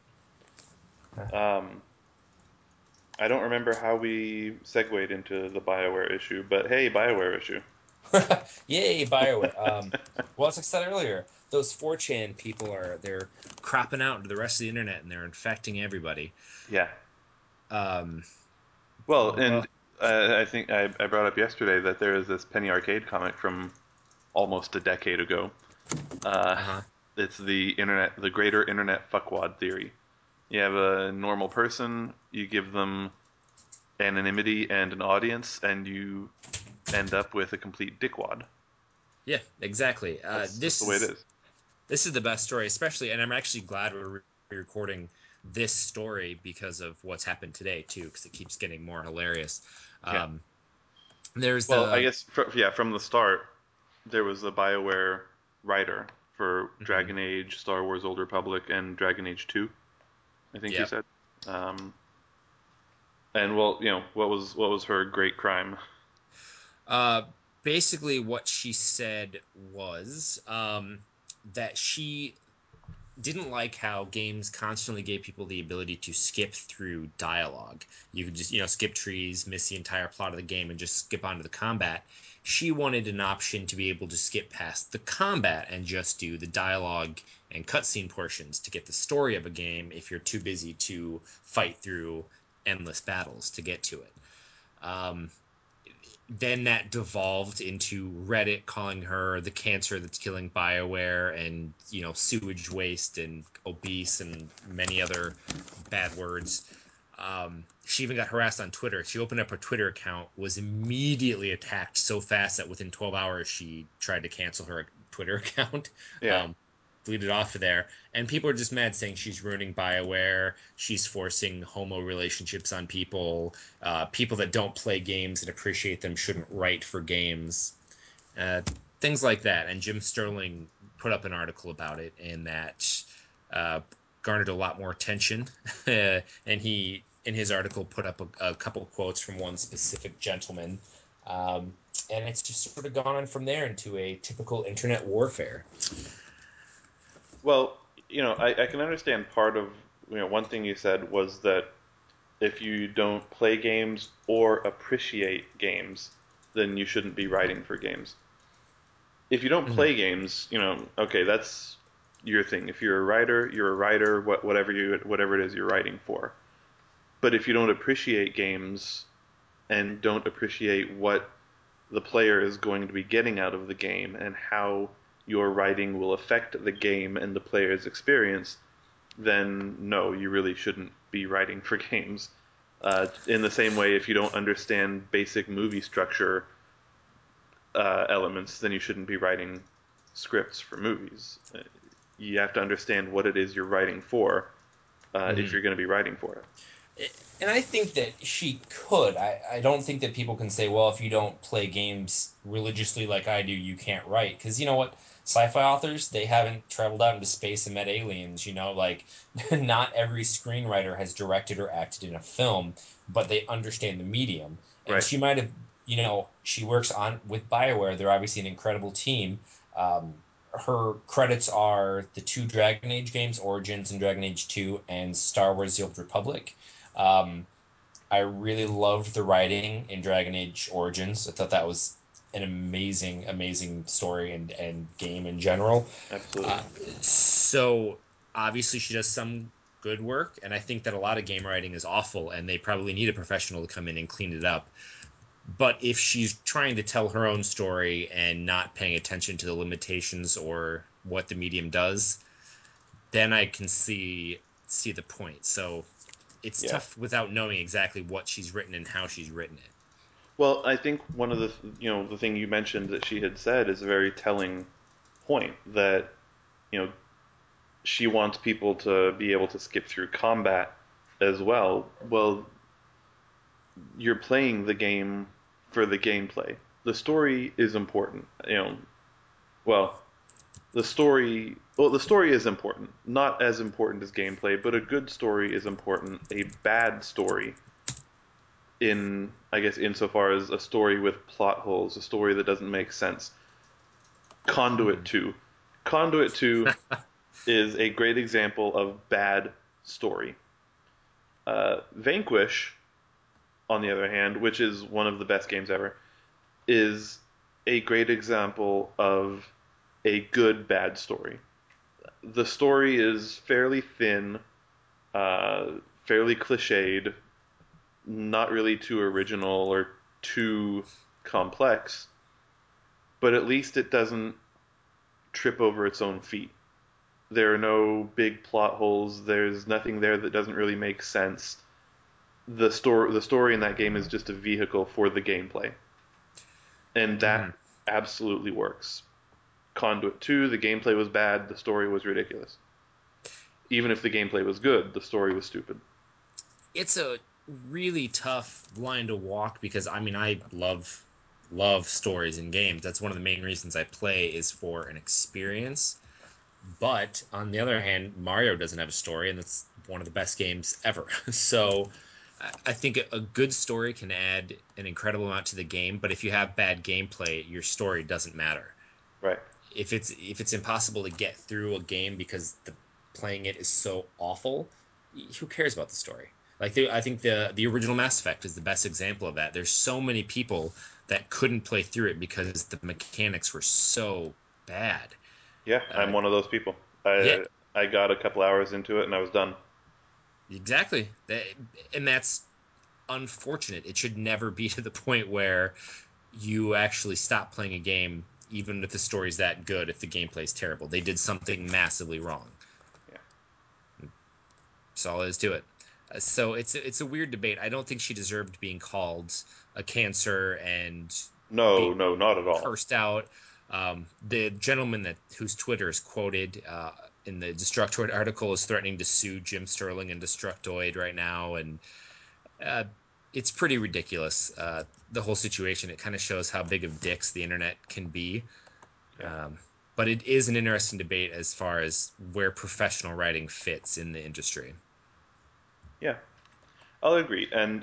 Um, I don't remember how we segued into the BioWare issue, but hey, BioWare issue. Yay, Bioware. Well, as I said earlier, those 4chan people they're cropping out into the rest of the internet and they're infecting everybody. Yeah. Um, Well, well, and I think I brought up yesterday that there is this Penny Arcade comic from almost a decade ago. Uh, uh-huh. it's the greater internet fuckwad theory. You have a normal person, you give them anonymity and an audience, and you end up with a complete dickwad. Yeah, exactly. That's just This the way it is is. This is the best story, especially, and I'm actually glad we're recording this story because of what's happened today too, because it keeps getting more hilarious. Yeah. Um, there's Well, I the guess yeah, from the start, there was a BioWare writer for mhm, Dragon Age, Star Wars: Old Republic, and Dragon Age 2. I think you yep. said. Um, and well, what was her great crime? Uh, Basically, what she said was that she didn't like how games constantly gave people the ability to skip through dialogue. You could just, skip trees, miss the entire plot of the game, and just skip onto the combat. She wanted an option to be able to skip past the combat and just do the dialogue and cutscene portions to get the story of a game if you're too busy to fight through endless battles to get to it. Um, then that devolved into Reddit calling her the cancer that's killing BioWare and, sewage waste and obese and many other bad words. She even got harassed on Twitter. She opened up her Twitter account, was immediately attacked so fast that within 12 hours she tried to cancel her Twitter account. Yeah. Um, Deleted off of there. And people are just mad saying she's ruining BioWare. She's forcing homo relationships on people. People that don't play games and appreciate them shouldn't write for games. Uh, Things like that. And Jim Sterling put up an article about it, and that uh, garnered a lot more attention. And he, in his article, put up a couple of quotes from one specific gentleman. Um, and it's just sort of gone on from there into a typical internet warfare. Well, I can understand part of one thing you said was that if you don't play games or appreciate games, then you shouldn't be writing for games. If you don't Mhm. play games, okay, that's your thing. If you're a writer, you're a writer. Whatever it is you're writing for. But if you don't appreciate games and don't appreciate what the player is going to be getting out of the game and how your writing will affect the game and the player's experience, then no, you really shouldn't be writing for games. In the same way, if you don't understand basic movie structure, elements, then you shouldn't be writing scripts for movies. You have to understand what it is you're writing for if Mhm. you're going to be writing for it. And I think that she could. I don't think that people can say, well, if you don't play games religiously like I do, you can't write. Because you know what? Sci-fi authors, they haven't traveled out into space and met aliens, like not every screenwriter has directed or acted in a film, but they understand the medium. And Right. she might have, she works on with BioWare. They're obviously an incredible team. Um, Her credits are the two Dragon Age games, Origins and Dragon Age 2, and Star Wars: The Old Republic. Um, I really loved the writing in Dragon Age Origins. I thought that was an amazing, amazing story and game in general. Absolutely. Uh, so obviously she does some good work, and I think that a lot of game writing is awful, and they probably need a professional to come in and clean it up. But if she's trying to tell her own story and not paying attention to the limitations or what the medium does, then I can see the point. So it's Yeah. tough without knowing exactly what she's written and how she's written it. Well, I think one of the thing you mentioned that she had said is a very telling point that, you know, she wants people to be able to skip through combat as well. Well, you're playing the game for the gameplay. The story is important. Well, the story is important. Not as important as gameplay, but a good story is important. A bad story, in I guess insofar as a story with plot holes, a story that doesn't make sense. Conduit Hmm. 2. Conduit 2 is a great example of bad story. Vanquish, on the other hand, which is one of the best games ever, is a great example of a good bad story. The story is fairly thin, uh, fairly cliched, not really too original or too complex, but at least it doesn't trip over its own feet. There are no big plot holes. There's nothing there that doesn't really make sense. The story in that game is just a vehicle for the gameplay, and Hmm. that absolutely works. Conduit 2, the gameplay was bad, the story was ridiculous. Even if the gameplay was good, the story was stupid. It's a really tough line to walk because I mean I love stories in games. That's one of the main reasons I play is for an experience. But on the other hand, Mario doesn't have a story, and that's one of the best games ever. So I think a good story can add an incredible amount to the game. But if you have bad gameplay, your story doesn't matter. Right. If it's impossible to get through a game because the playing it is so awful, who cares about the story? I think the original Mass Effect is the best example of that. There's so many people that couldn't play through it because the mechanics were so bad. Yeah, Uh, I'm one of those people. yeah, I got a couple hours into it and I was done. exactly. And that's unfortunate. It should never be to the point where you actually stop playing a game, even if the story's that good, if the gameplay's terrible. They did something massively wrong. Yeah. That's all there is to it. So it's a weird debate. I don't think she deserved being called a cancer and No, being no, not at all. cursed out. The gentleman that whose Twitter is quoted in the Destructoid article is threatening to sue Jim Sterling and Destructoid right now, and uh, it's pretty ridiculous. The whole situation. It kind of shows how big of dicks the internet can be. Yeah. Um, but it is an interesting debate as far as where professional writing fits in the industry. Yeah. I'll agree. And,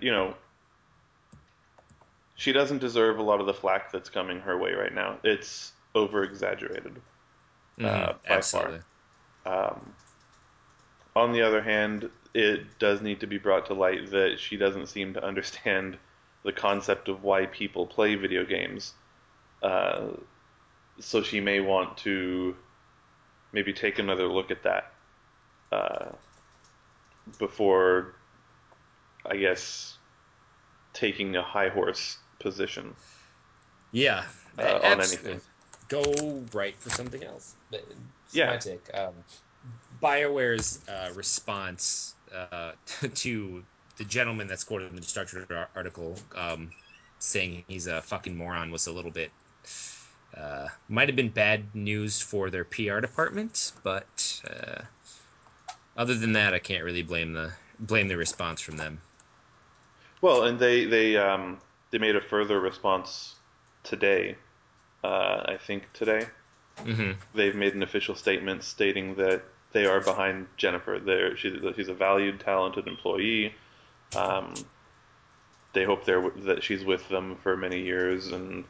she doesn't deserve a lot of the flack that's coming her way right now. It's over exaggerated, by far. Absolutely. Um, on the other hand, it does need to be brought to light that she doesn't seem to understand the concept of why people play video games. Uh, so she may want to maybe take another look at that uh, before, I guess, taking a high horse position Yeah, on anything. absolutely. Go write for something else. It's my Yeah, take. BioWare's response to the gentleman that's quoted in the Destructor article saying he's a fucking moron was a little bit Might have been bad news for their PR department, but other than that, I can't really blame the response from them. Well, and they made a further response today. I think today Hmm. they've made an official statement stating that they are behind Jennifer. She's a valued, talented employee. Um, they hope that she's with them for many years, and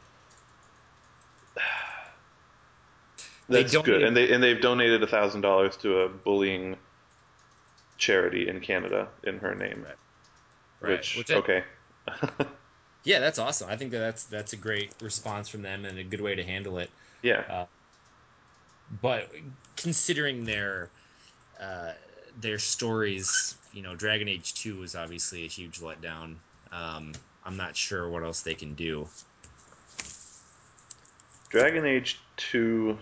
They that's good. donated, And they've donated $1,000 to a bullying charity in Canada in her name. right, right, Which, which okay, yeah, that's awesome. I think that's a great response from them and a good way to handle it. yeah, Uh, but considering uh, their stories, Dragon Age 2 was obviously a huge letdown. Um, I'm not sure what else they can do. Dragon Age 2,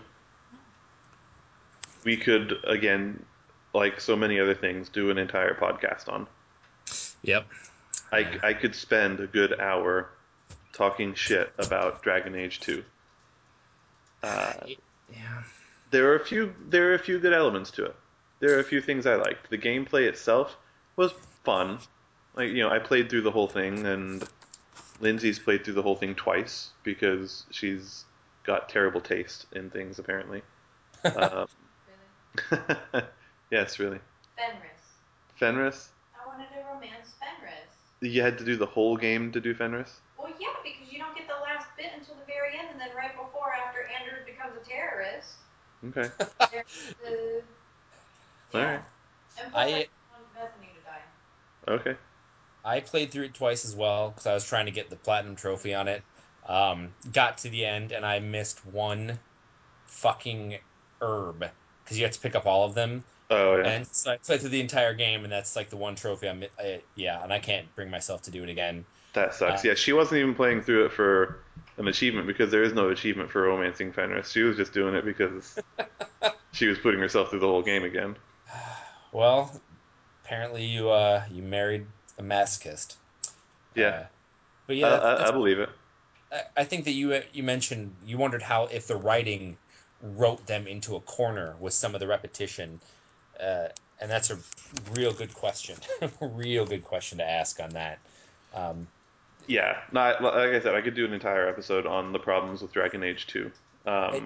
we could again, like so many other things, do an entire podcast on. Yep. Uh, I could spend a good hour talking shit about Dragon Age 2. Uh, yeah. there are a few good elements to it. There are a few things I liked. The gameplay itself was fun. Like, I played through the whole thing, and Lindsay's played through the whole thing twice because she's got terrible taste in things apparently. Um, Really? yes, really. Fenris. Fenris, I wanted to romance Fenris. you had to do the whole game to do Fenris. Well, yeah, because you don't get the last bit until the very end, and then right before, after Anders becomes a terrorist, Okay, there's the all yeah. right, And plus, I I didn't want Bethany to die. okay. I played through it twice as well because I was trying to get the platinum trophy on it. Got to the end and I missed one fucking herb because you have to pick up all of them. Oh yeah, And so I played through the entire game, and that's like the one trophy yeah, and I can't bring myself to do it again. that sucks. Uh, Yeah, she wasn't even playing through it for an achievement because there is no achievement for romancing Fenris. She was just doing it because she was putting herself through the whole game again. well, apparently you married a masochist. Yeah, Uh, but I, yeah, I, that's I believe it. I think that you mentioned you wondered how if the writing wrote them into a corner with some of the repetition, uh, and that's a real good question, real good question to ask on that. Um, Yeah, not like I said, I could do an entire episode on the problems with Dragon Age 2. it, Um,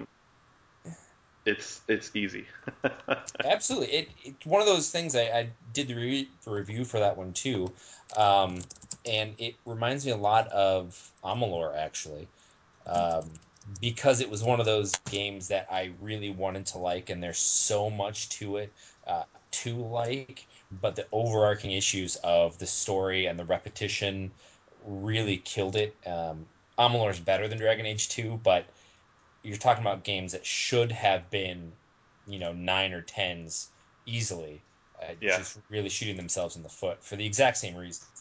it's easy. Absolutely, it's one of those things. I did the review for that one too, um, and it reminds me a lot of Amalur actually. um, because it was one of those games that I really wanted to like, and there's so much to it to like, but the overarching issues of the story and the repetition really killed it. Amalur is better than Dragon Age 2, but you're talking about games that should have been, nine or tens easily, Yeah. just really shooting themselves in the foot for the exact same reasons.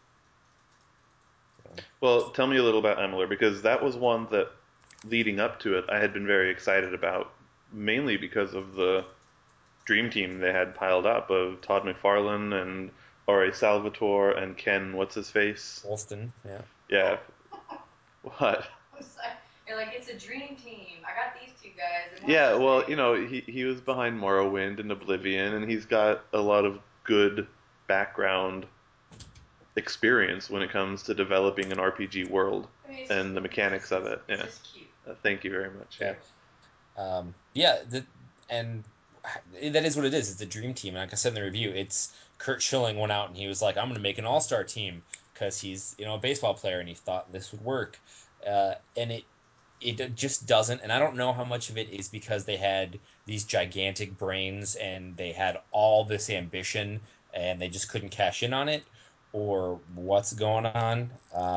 So, Well, tell me a little about Emily because that was one that leading up to it I had been very excited about, mainly because of the dream team they had piled up of Todd McFarlane and Ori Salvatore and Ken what's his face. Wolston, yeah. Yeah. What? I'm sorry. You're like, it's a dream team. I got these two guys, and what's Yeah, his well, face? he was behind Morrowind and Oblivion, and he's got a lot of good background experience when it comes to developing an RPG world I mean, it's just, and the mechanics of it. it's Yeah. just cute. Thank you very much. Yeah. Yeah. Yeah, and that is what it is. It's a dream team. And like I said in the review, it's Kurt Schilling went out and he was like, "I'm going to make an all-star team because he's a baseball player and he thought this would work." And it just doesn't. And I don't know how much of it is because they had these gigantic brains and they had all this ambition and they just couldn't cash in on it, or what's going on.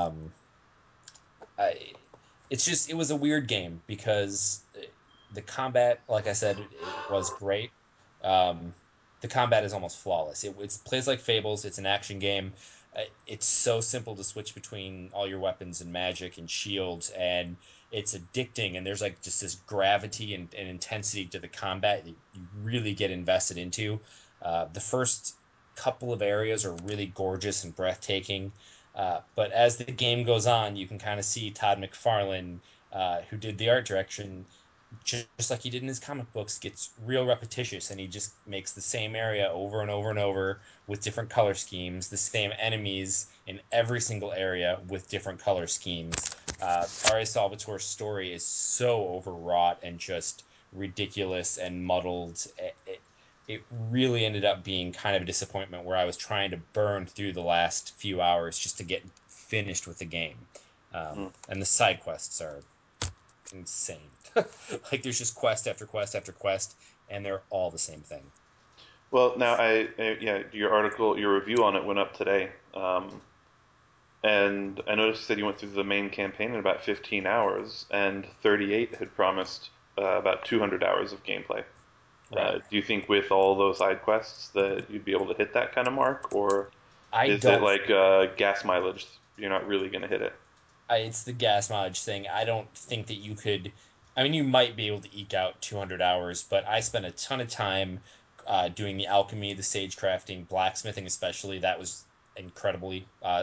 I, it was a weird game because the combat, like I said, it was great. Um, the combat is almost flawless. It plays like Fables. It's an action game. It's so simple to switch between all your weapons and magic and shields, and it's addicting. And there's like just this gravity and intensity to the combat that you really get invested into. The first couple of areas are really gorgeous and breathtaking. But as the game goes on, you can kind of see Todd McFarlane who did the art direction, just like he did in his comic books, gets real repetitious, and he just makes the same area over and over and over with different color schemes, the same enemies in every single area with different color schemes. R.A. Salvatore's story is so overwrought and just ridiculous and muddled. It really ended up being kind of a disappointment where I was trying to burn through the last few hours just to get finished with the game. Mm. And the side quests are insane. Like there's just quest after quest after quest, and they're all the same thing. Well, now yeah, your review on it went up today, and I noticed you said you went through the main campaign in about 15 hours, and 38 had promised about 200 hours of gameplay. Right. Do you think with all those side quests that you'd be able to hit that kind of mark, or I is it don't. like gas mileage? You're not really going to hit it. It's the gas mileage thing. I don't think that you could. I mean, you might be able to eke out 200 hours, but I spent a ton of time doing the alchemy, the sage crafting, blacksmithing, especially. That was incredibly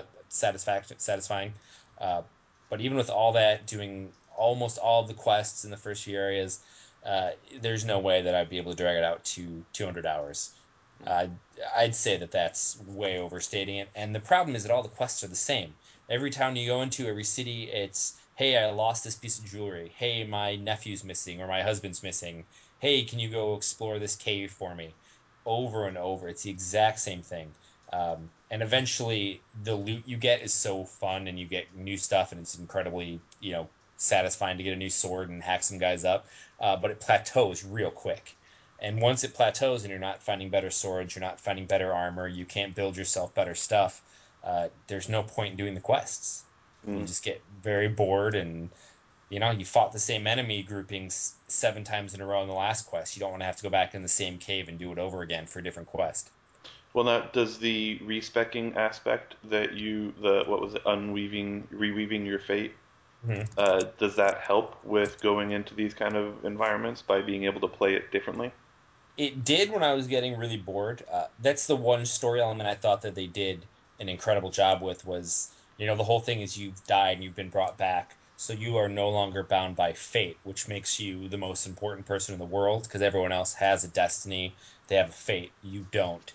satisfying. Uh, but even with all that, doing almost all of the quests in the first few areas, there's no way that I'd be able to drag it out to 200 hours. Uh, I'd say that that's way overstating it. And the problem is that all the quests are the same. Every town you go into, every city, it's, hey, I lost this piece of jewelry. Hey, my nephew's missing or my husband's missing. Hey, can you go explore this cave for me? Over and over. It's the exact same thing. And eventually, the loot you get is so fun, and you get new stuff, and it's incredibly, satisfying to get a new sword and hack some guys up. But it plateaus real quick. And once it plateaus and you're not finding better swords, you're not finding better armor, you can't build yourself better stuff, there's no point in doing the quests. You Mm. just get very bored, and you fought the same enemy groupings 7 times in a row in the last quest. You don't want to have to go back in the same cave and do it over again for a different quest. Well, now, does the respecking aspect that the what was it, reweaving your fate, Mhm. does that help with going into these kind of environments by being able to play it differently? It did when I was getting really bored. That's the one story element I thought that they did an incredible job with was, the whole thing is you've died and you've been brought back, so you are no longer bound by fate, which makes you the most important person in the world because everyone else has a destiny, they have a fate, you don't.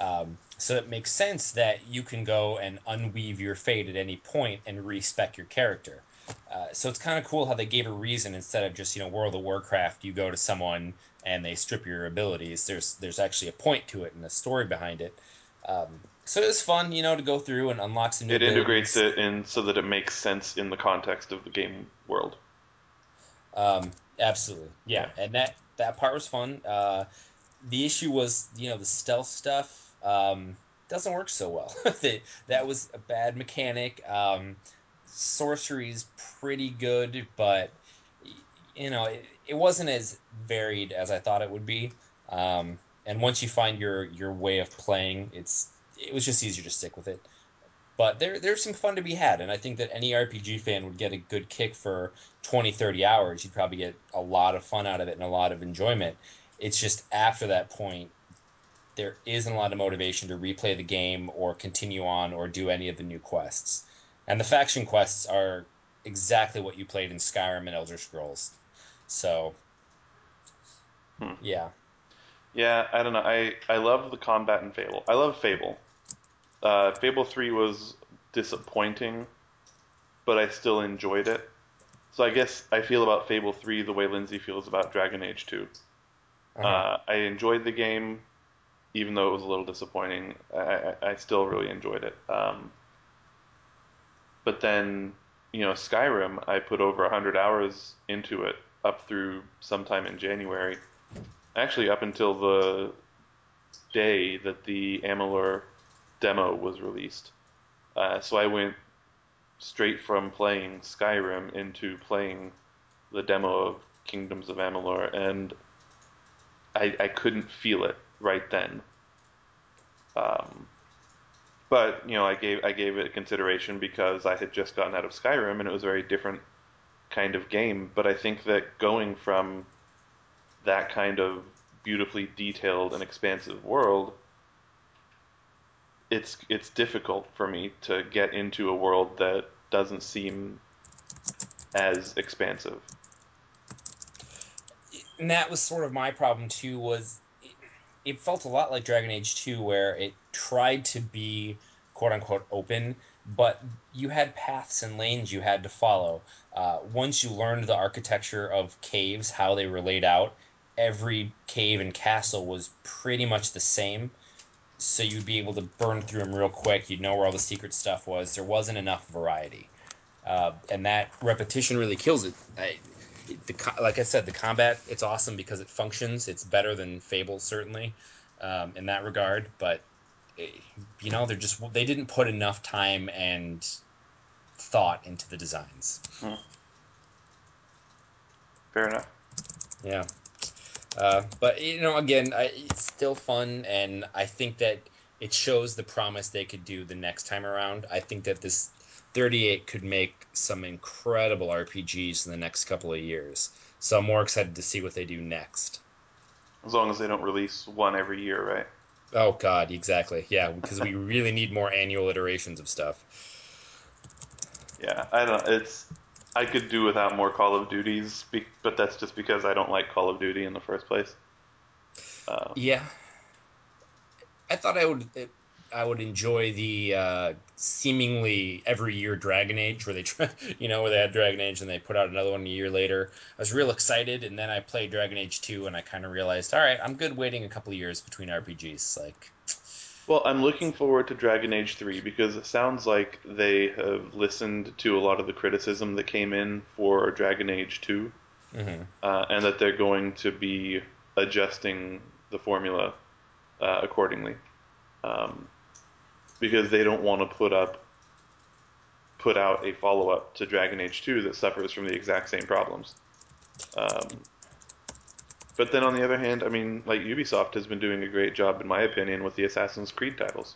So it makes sense that you can go and unweave your fate at any point and respec your character. So it's kind of cool how they gave a reason instead of just, World of Warcraft, you go to someone and they strip your abilities. There's actually a point to it and a story behind it. So it was fun, to go through and unlock some new It integrates abilities. it in so that it makes sense in the context of the game world. Absolutely, Yeah. yeah, and that part was fun. The issue was, the stealth stuff doesn't work so well. That was a bad mechanic. Sorcery's pretty good, but it wasn't as varied as I thought it would be. And once you find your way of playing, it was just easier to stick with it. But there's some fun to be had, and I think that any RPG fan would get a good kick for 20, 30 hours. You'd probably get a lot of fun out of it and a lot of enjoyment. It's just after that point, there isn't a lot of motivation to replay the game or continue on or do any of the new quests. And the faction quests are exactly what you played in Skyrim and Elder Scrolls. So, Hmm. yeah. Yeah, I don't know. I love the combat in Fable. I love Fable. Fable 3 was disappointing, but I still enjoyed it. So I guess I feel about Fable 3 the way Lindsay feels about Dragon Age 2. Uh-huh. I enjoyed the game, even though it was a little disappointing. I still really enjoyed it. But then, Skyrim, I put over 100 hours into it up through sometime in January. Actually, up until the day that the Amalur demo was released. So I went straight from playing Skyrim into playing the demo of Kingdoms of Amalur, and I couldn't feel it right then. Um, but I gave it consideration because I had just gotten out of Skyrim and it was a very different kind of game. But I think that going from that kind of beautifully detailed and expansive world, it's difficult for me to get into a world that doesn't seem as expansive. And that was sort of my problem too. It felt a lot like Dragon Age 2, where it tried to be quote unquote open, but you had paths and lanes you had to follow. Once you learned the architecture of caves, how they were laid out, every cave and castle was pretty much the same. So you'd be able to burn through them real quick. You'd know where all the secret stuff was. There wasn't enough variety. And that repetition really kills it. Like I said, the combat, it's awesome because it functions. It's better than Fable, certainly, in that regard. But eh, they didn't put enough time and thought into the designs. Hmm. Fair enough. Yeah. But again, it's still fun, and I think that it shows the promise they could do the next time around. I think that this 38 could make some incredible RPGs in the next couple of years. So I'm more excited to see what they do next. As long as they don't release one every year, right? Oh God, exactly. Yeah, because we really need more annual iterations of stuff. Yeah, I don't. I could do without more Call of Duties, but that's just because I don't like Call of Duty in the first place. Um, Yeah, I thought I would enjoy the seemingly every year Dragon Age where they try, where they had Dragon Age and they put out another one a year later. I was real excited, and then I played Dragon Age 2 and I kind of realized, all right, I'm good waiting a couple of years between RPGs. Like, well, I'm looking forward to Dragon Age 3 because it sounds like they have listened to a lot of the criticism that came in for Dragon Age 2, mm-hmm. and that they're going to be adjusting the formula accordingly. Um, because they don't want to put out a follow up to Dragon Age 2 that suffers from the exact same problems. Um, but then on the other hand, I mean, like Ubisoft has been doing a great job, in my opinion, with the Assassin's Creed titles.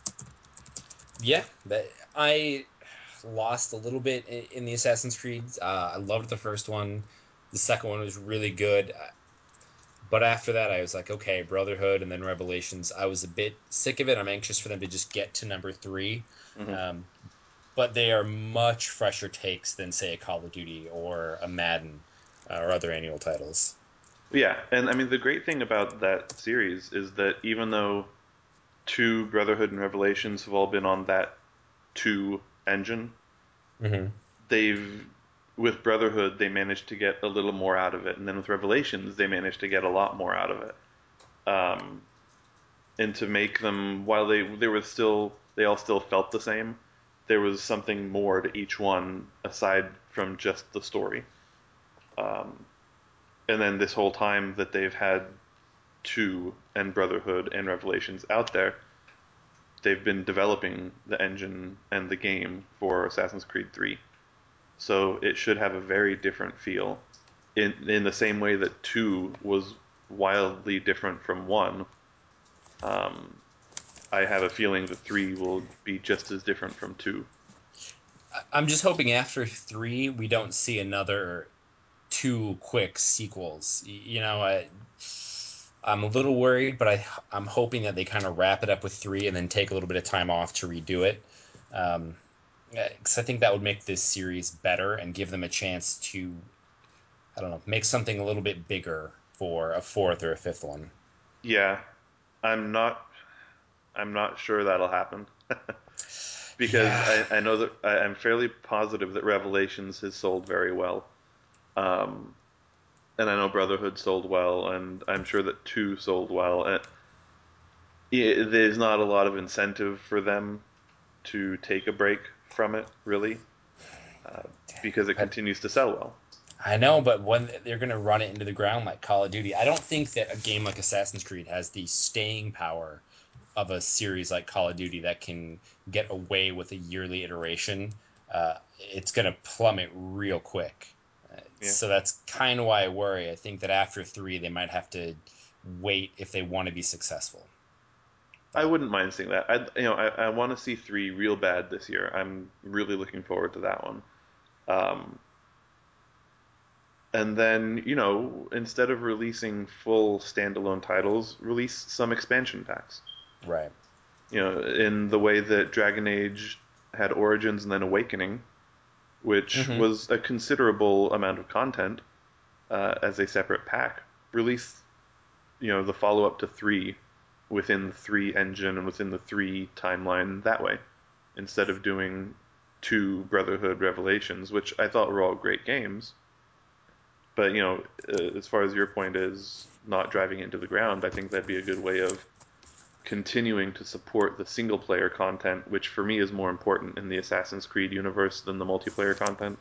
Yeah, I lost a little bit in the Assassin's Creed. I loved the first one. The second one was really good. But after that, I was like, okay, Brotherhood and then Revelations. I was a bit sick of it. I'm anxious for them to just get to number three. Hmm. Um, but they are much fresher takes than, say, a Call of Duty or a Madden or other annual titles. Yeah, and I mean, the great thing about that series is that even though two Brotherhood and Revelations have all been on that two engine, Hmm. they've with Brotherhood they managed to get a little more out of it, and then with Revelations they managed to get a lot more out of it. Um, and to make them while they were still they all still felt the same, there was something more to each one aside from just the story. Um, and then this whole time that they've had two and Brotherhood and Revelations out there, they've been developing the engine and the game for Assassin's Creed 3. So it should have a very different feel in the same way that 2 was wildly different from 1. Um, I have a feeling that 3 will be just as different from 2. I'm just hoping after three, we don't see another two quick sequels. I'm a little worried, but I'm hoping that they kind of wrap it up with three and then take a little bit of time off to redo it. Um, because I think that would make this series better and give them a chance to, I don't know, make something a little bit bigger for a fourth or a fifth one. Yeah, I'm not I'm not sure that'll happen. Because Yeah, I know that I'm fairly positive that Revelations has sold very well. Um, and I know Brotherhood sold well, and I'm sure that 2 sold well. And there's not a lot of incentive for them to take a break from it, really, uh, because it I, continues to sell well. I know, but when they're going to run it into the ground like Call of Duty, I don't think that a game like Assassin's Creed has the staying power of a series like Call of Duty that can get away with a yearly iteration. It's going to plummet real quick. Yeah, So that's kind of why I worry. I think that after three, they might have to wait if they want to be successful. I But wouldn't mind seeing that. I want to see 3 real bad this year. I'm really looking forward to that one. Um, and then, instead of releasing full standalone titles, release some expansion packs. right, In the way that Dragon Age had Origins and then Awakening, which Hmm. was a considerable amount of content as a separate pack. Release, the follow up to 3 within the 3 engine and within the 3 timeline that way, instead of doing 2 Brotherhood Revelations, which I thought were all great games. But as far as your point is not driving it into the ground, I think that'd be a good way of continuing to support the single player content, which for me is more important in the Assassin's Creed universe than the multiplayer content.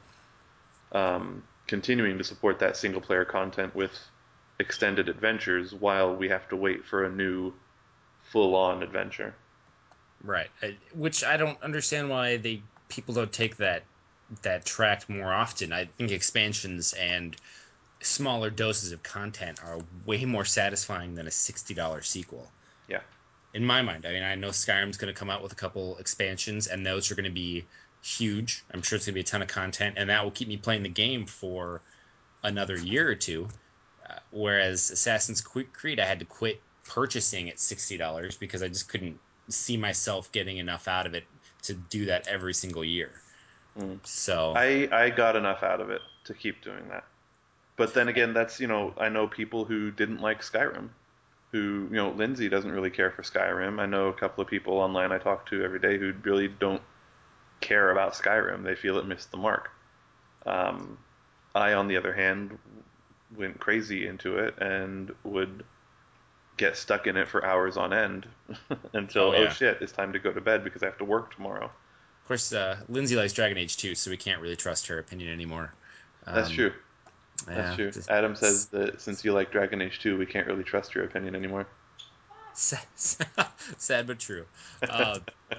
Continuing to support that single player content with extended adventures while we have to wait for a new full on adventure. Right. Which I don't understand why people don't take that track more often. I think expansions and smaller doses of content are way more satisfying than a $60 sequel. Yeah. In my mind, I mean, I know Skyrim's going to come out with a couple expansions, and those are going to be huge. I'm sure it's going to be a ton of content, and that will keep me playing the game for another year or two. Whereas Assassin's Creed, I had to quit purchasing at $60 because I just couldn't see myself getting enough out of it to do that every single year. Mm. So, I got enough out of it to keep doing that. But then again, that's, I know people who didn't like Skyrim, who, Lindsay doesn't really care for Skyrim. I know a couple of people online I talk to every day who really don't care about Skyrim. They feel it missed the mark. I, on the other hand, went crazy into it and would get stuck in it for hours on end until, oh oh yeah. shit, it's time to go to bed because I have to work tomorrow. Of course, Lindsay likes Dragon Age 2, so we can't really trust her opinion anymore. That's Um, true. That's yeah, true. Adam says that since you like Dragon Age 2, we can't really trust your opinion anymore. sad, sad but true. Uh,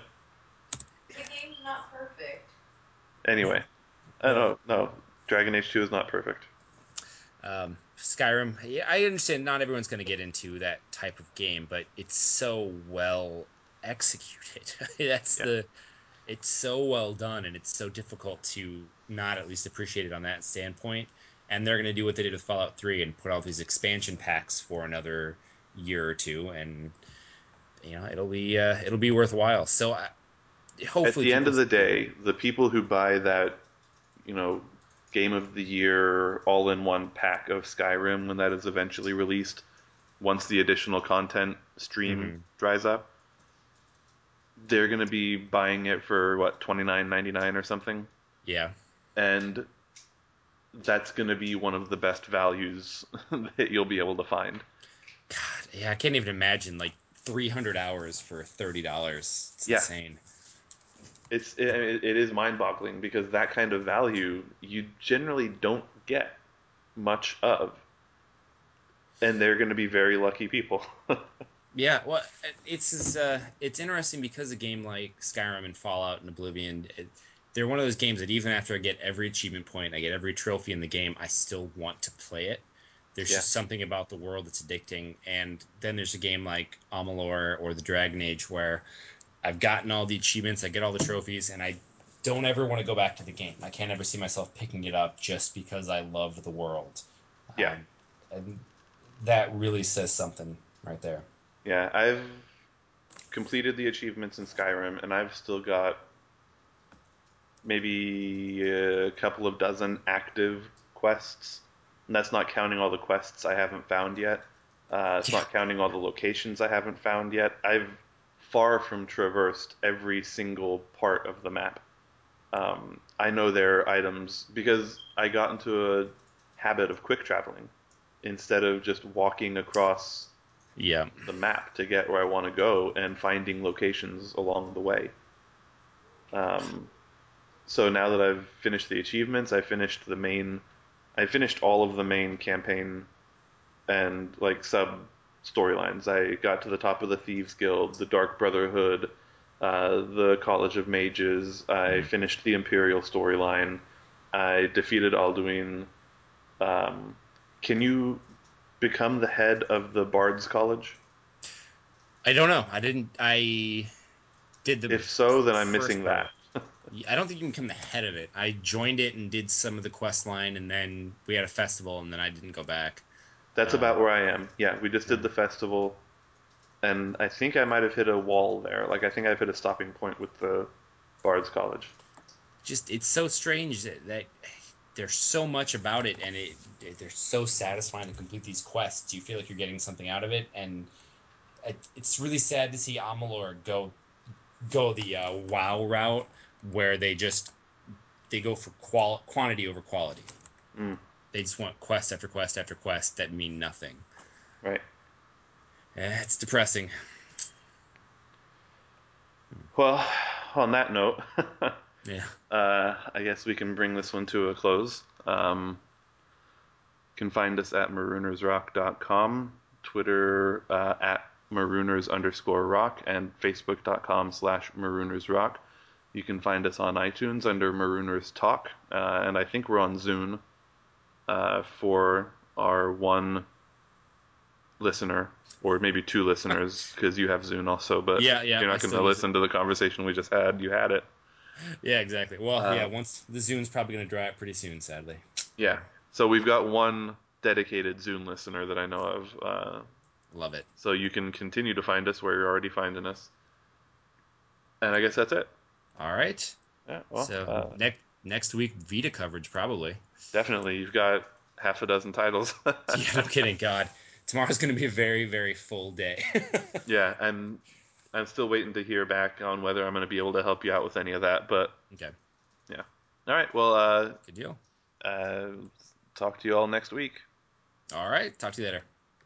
The game's not perfect. Anyway, well, no, Dragon Age 2 is not perfect. Skyrim, yeah, I understand not everyone's going to get into that type of game, but it's so well executed. That's Yeah. the It's so well done, and it's so difficult to not at least appreciate it on that standpoint. And they're going to do what they did with Fallout 3 and put all these expansion packs for another year or two, and it'll be worthwhile. So At hopefully the end people of the stick with day, the people who buy that, you know, Game of the Year all-in-one pack of Skyrim when that is eventually released, once the additional content it. stream dries up, they're going to be buying it for what, 29.99 or something, Yeah. and that's going to be one of the best values that you'll be able to find. God, yeah, I can't even imagine like 300 hours for $30. It's Yeah, insane. it is mind-boggling because that kind of value you generally don't get much of, and they're going to be very lucky people. Yeah, well, it's interesting because a game like Skyrim and Fallout and Oblivion, they're one of those games that even after I get every achievement point, I get every trophy in the game, I still want to play it. There's Yeah, just something about the world that's addicting. And then there's a game like Amalur or the Dragon Age where I've gotten all the achievements, I get all the trophies, and I don't ever want to go back to the game. I can't ever see myself picking it up just because I love the world. yeah, And that really says something right there. yeah. I've completed the achievements in Skyrim, and I've still got maybe a couple of dozen active quests. And that's not counting all the quests I haven't found yet. It's Yeah. not counting all the locations I haven't found yet. I've far from traversed every single part of the map. I know there are items because I got into a habit of quick traveling instead of just walking across Yeah. the map to get where I want to go and finding locations along the way. Um, so now that I've finished the achievements, I finished all of the main campaign and like sub storylines. I got to the top of the Thieves Guild, the Dark Brotherhood, the College of Mages. I Mhm. finished the Imperial storyline. I defeated Alduin. Um, can you become the head of the Bards College? I don't know. I didn't. I did the If so, then I'm first missing part of that. it. I don't think you can become the head of it. I joined it and did some of the quest line, and then we had a festival, and then I didn't go back. That's Um, about where I am. Yeah, we just yeah. did the festival, and I think I might have hit a wall there. Like I think I've hit a stopping point with the Bards College. just it's so strange that there's so much about it, and they're so satisfying to complete these quests. You feel like you're getting something out of it, and it's really sad to see Amalur go the WoW route, where they go for quantity over quality. Mm, They just want quest after quest after quest that mean nothing. right. It's depressing. Well, on that note, Yeah. I guess we can bring this one to a close. You can find us at maroonersrock.com, Twitter at marooners_rock, and facebook.com/maroonersrock. You can find us on iTunes under Marooners Talk, and I think we're on Zune for our one listener, or maybe two listeners, because you have Zune also, but Yeah, if you're not going to listen to the conversation we just had, you had it. Yeah, exactly. Well, yeah, once the Zune's probably going to dry up pretty soon, sadly. Yeah. So we've got one dedicated Zune listener that I know of. Love it. So you can continue to find us where you're already finding us. And I guess that's it. All right. Yeah, well, So next week, Vita coverage, probably. definitely. You've got half a dozen titles. Yeah, no kidding. God. Tomorrow's going to be a very, very full day. Yeah, and I'm still waiting to hear back on whether I'm going to be able to help you out with any of that. But, Okay. yeah. All right, well, Good deal. talk to you all next week. All right. Talk to you later.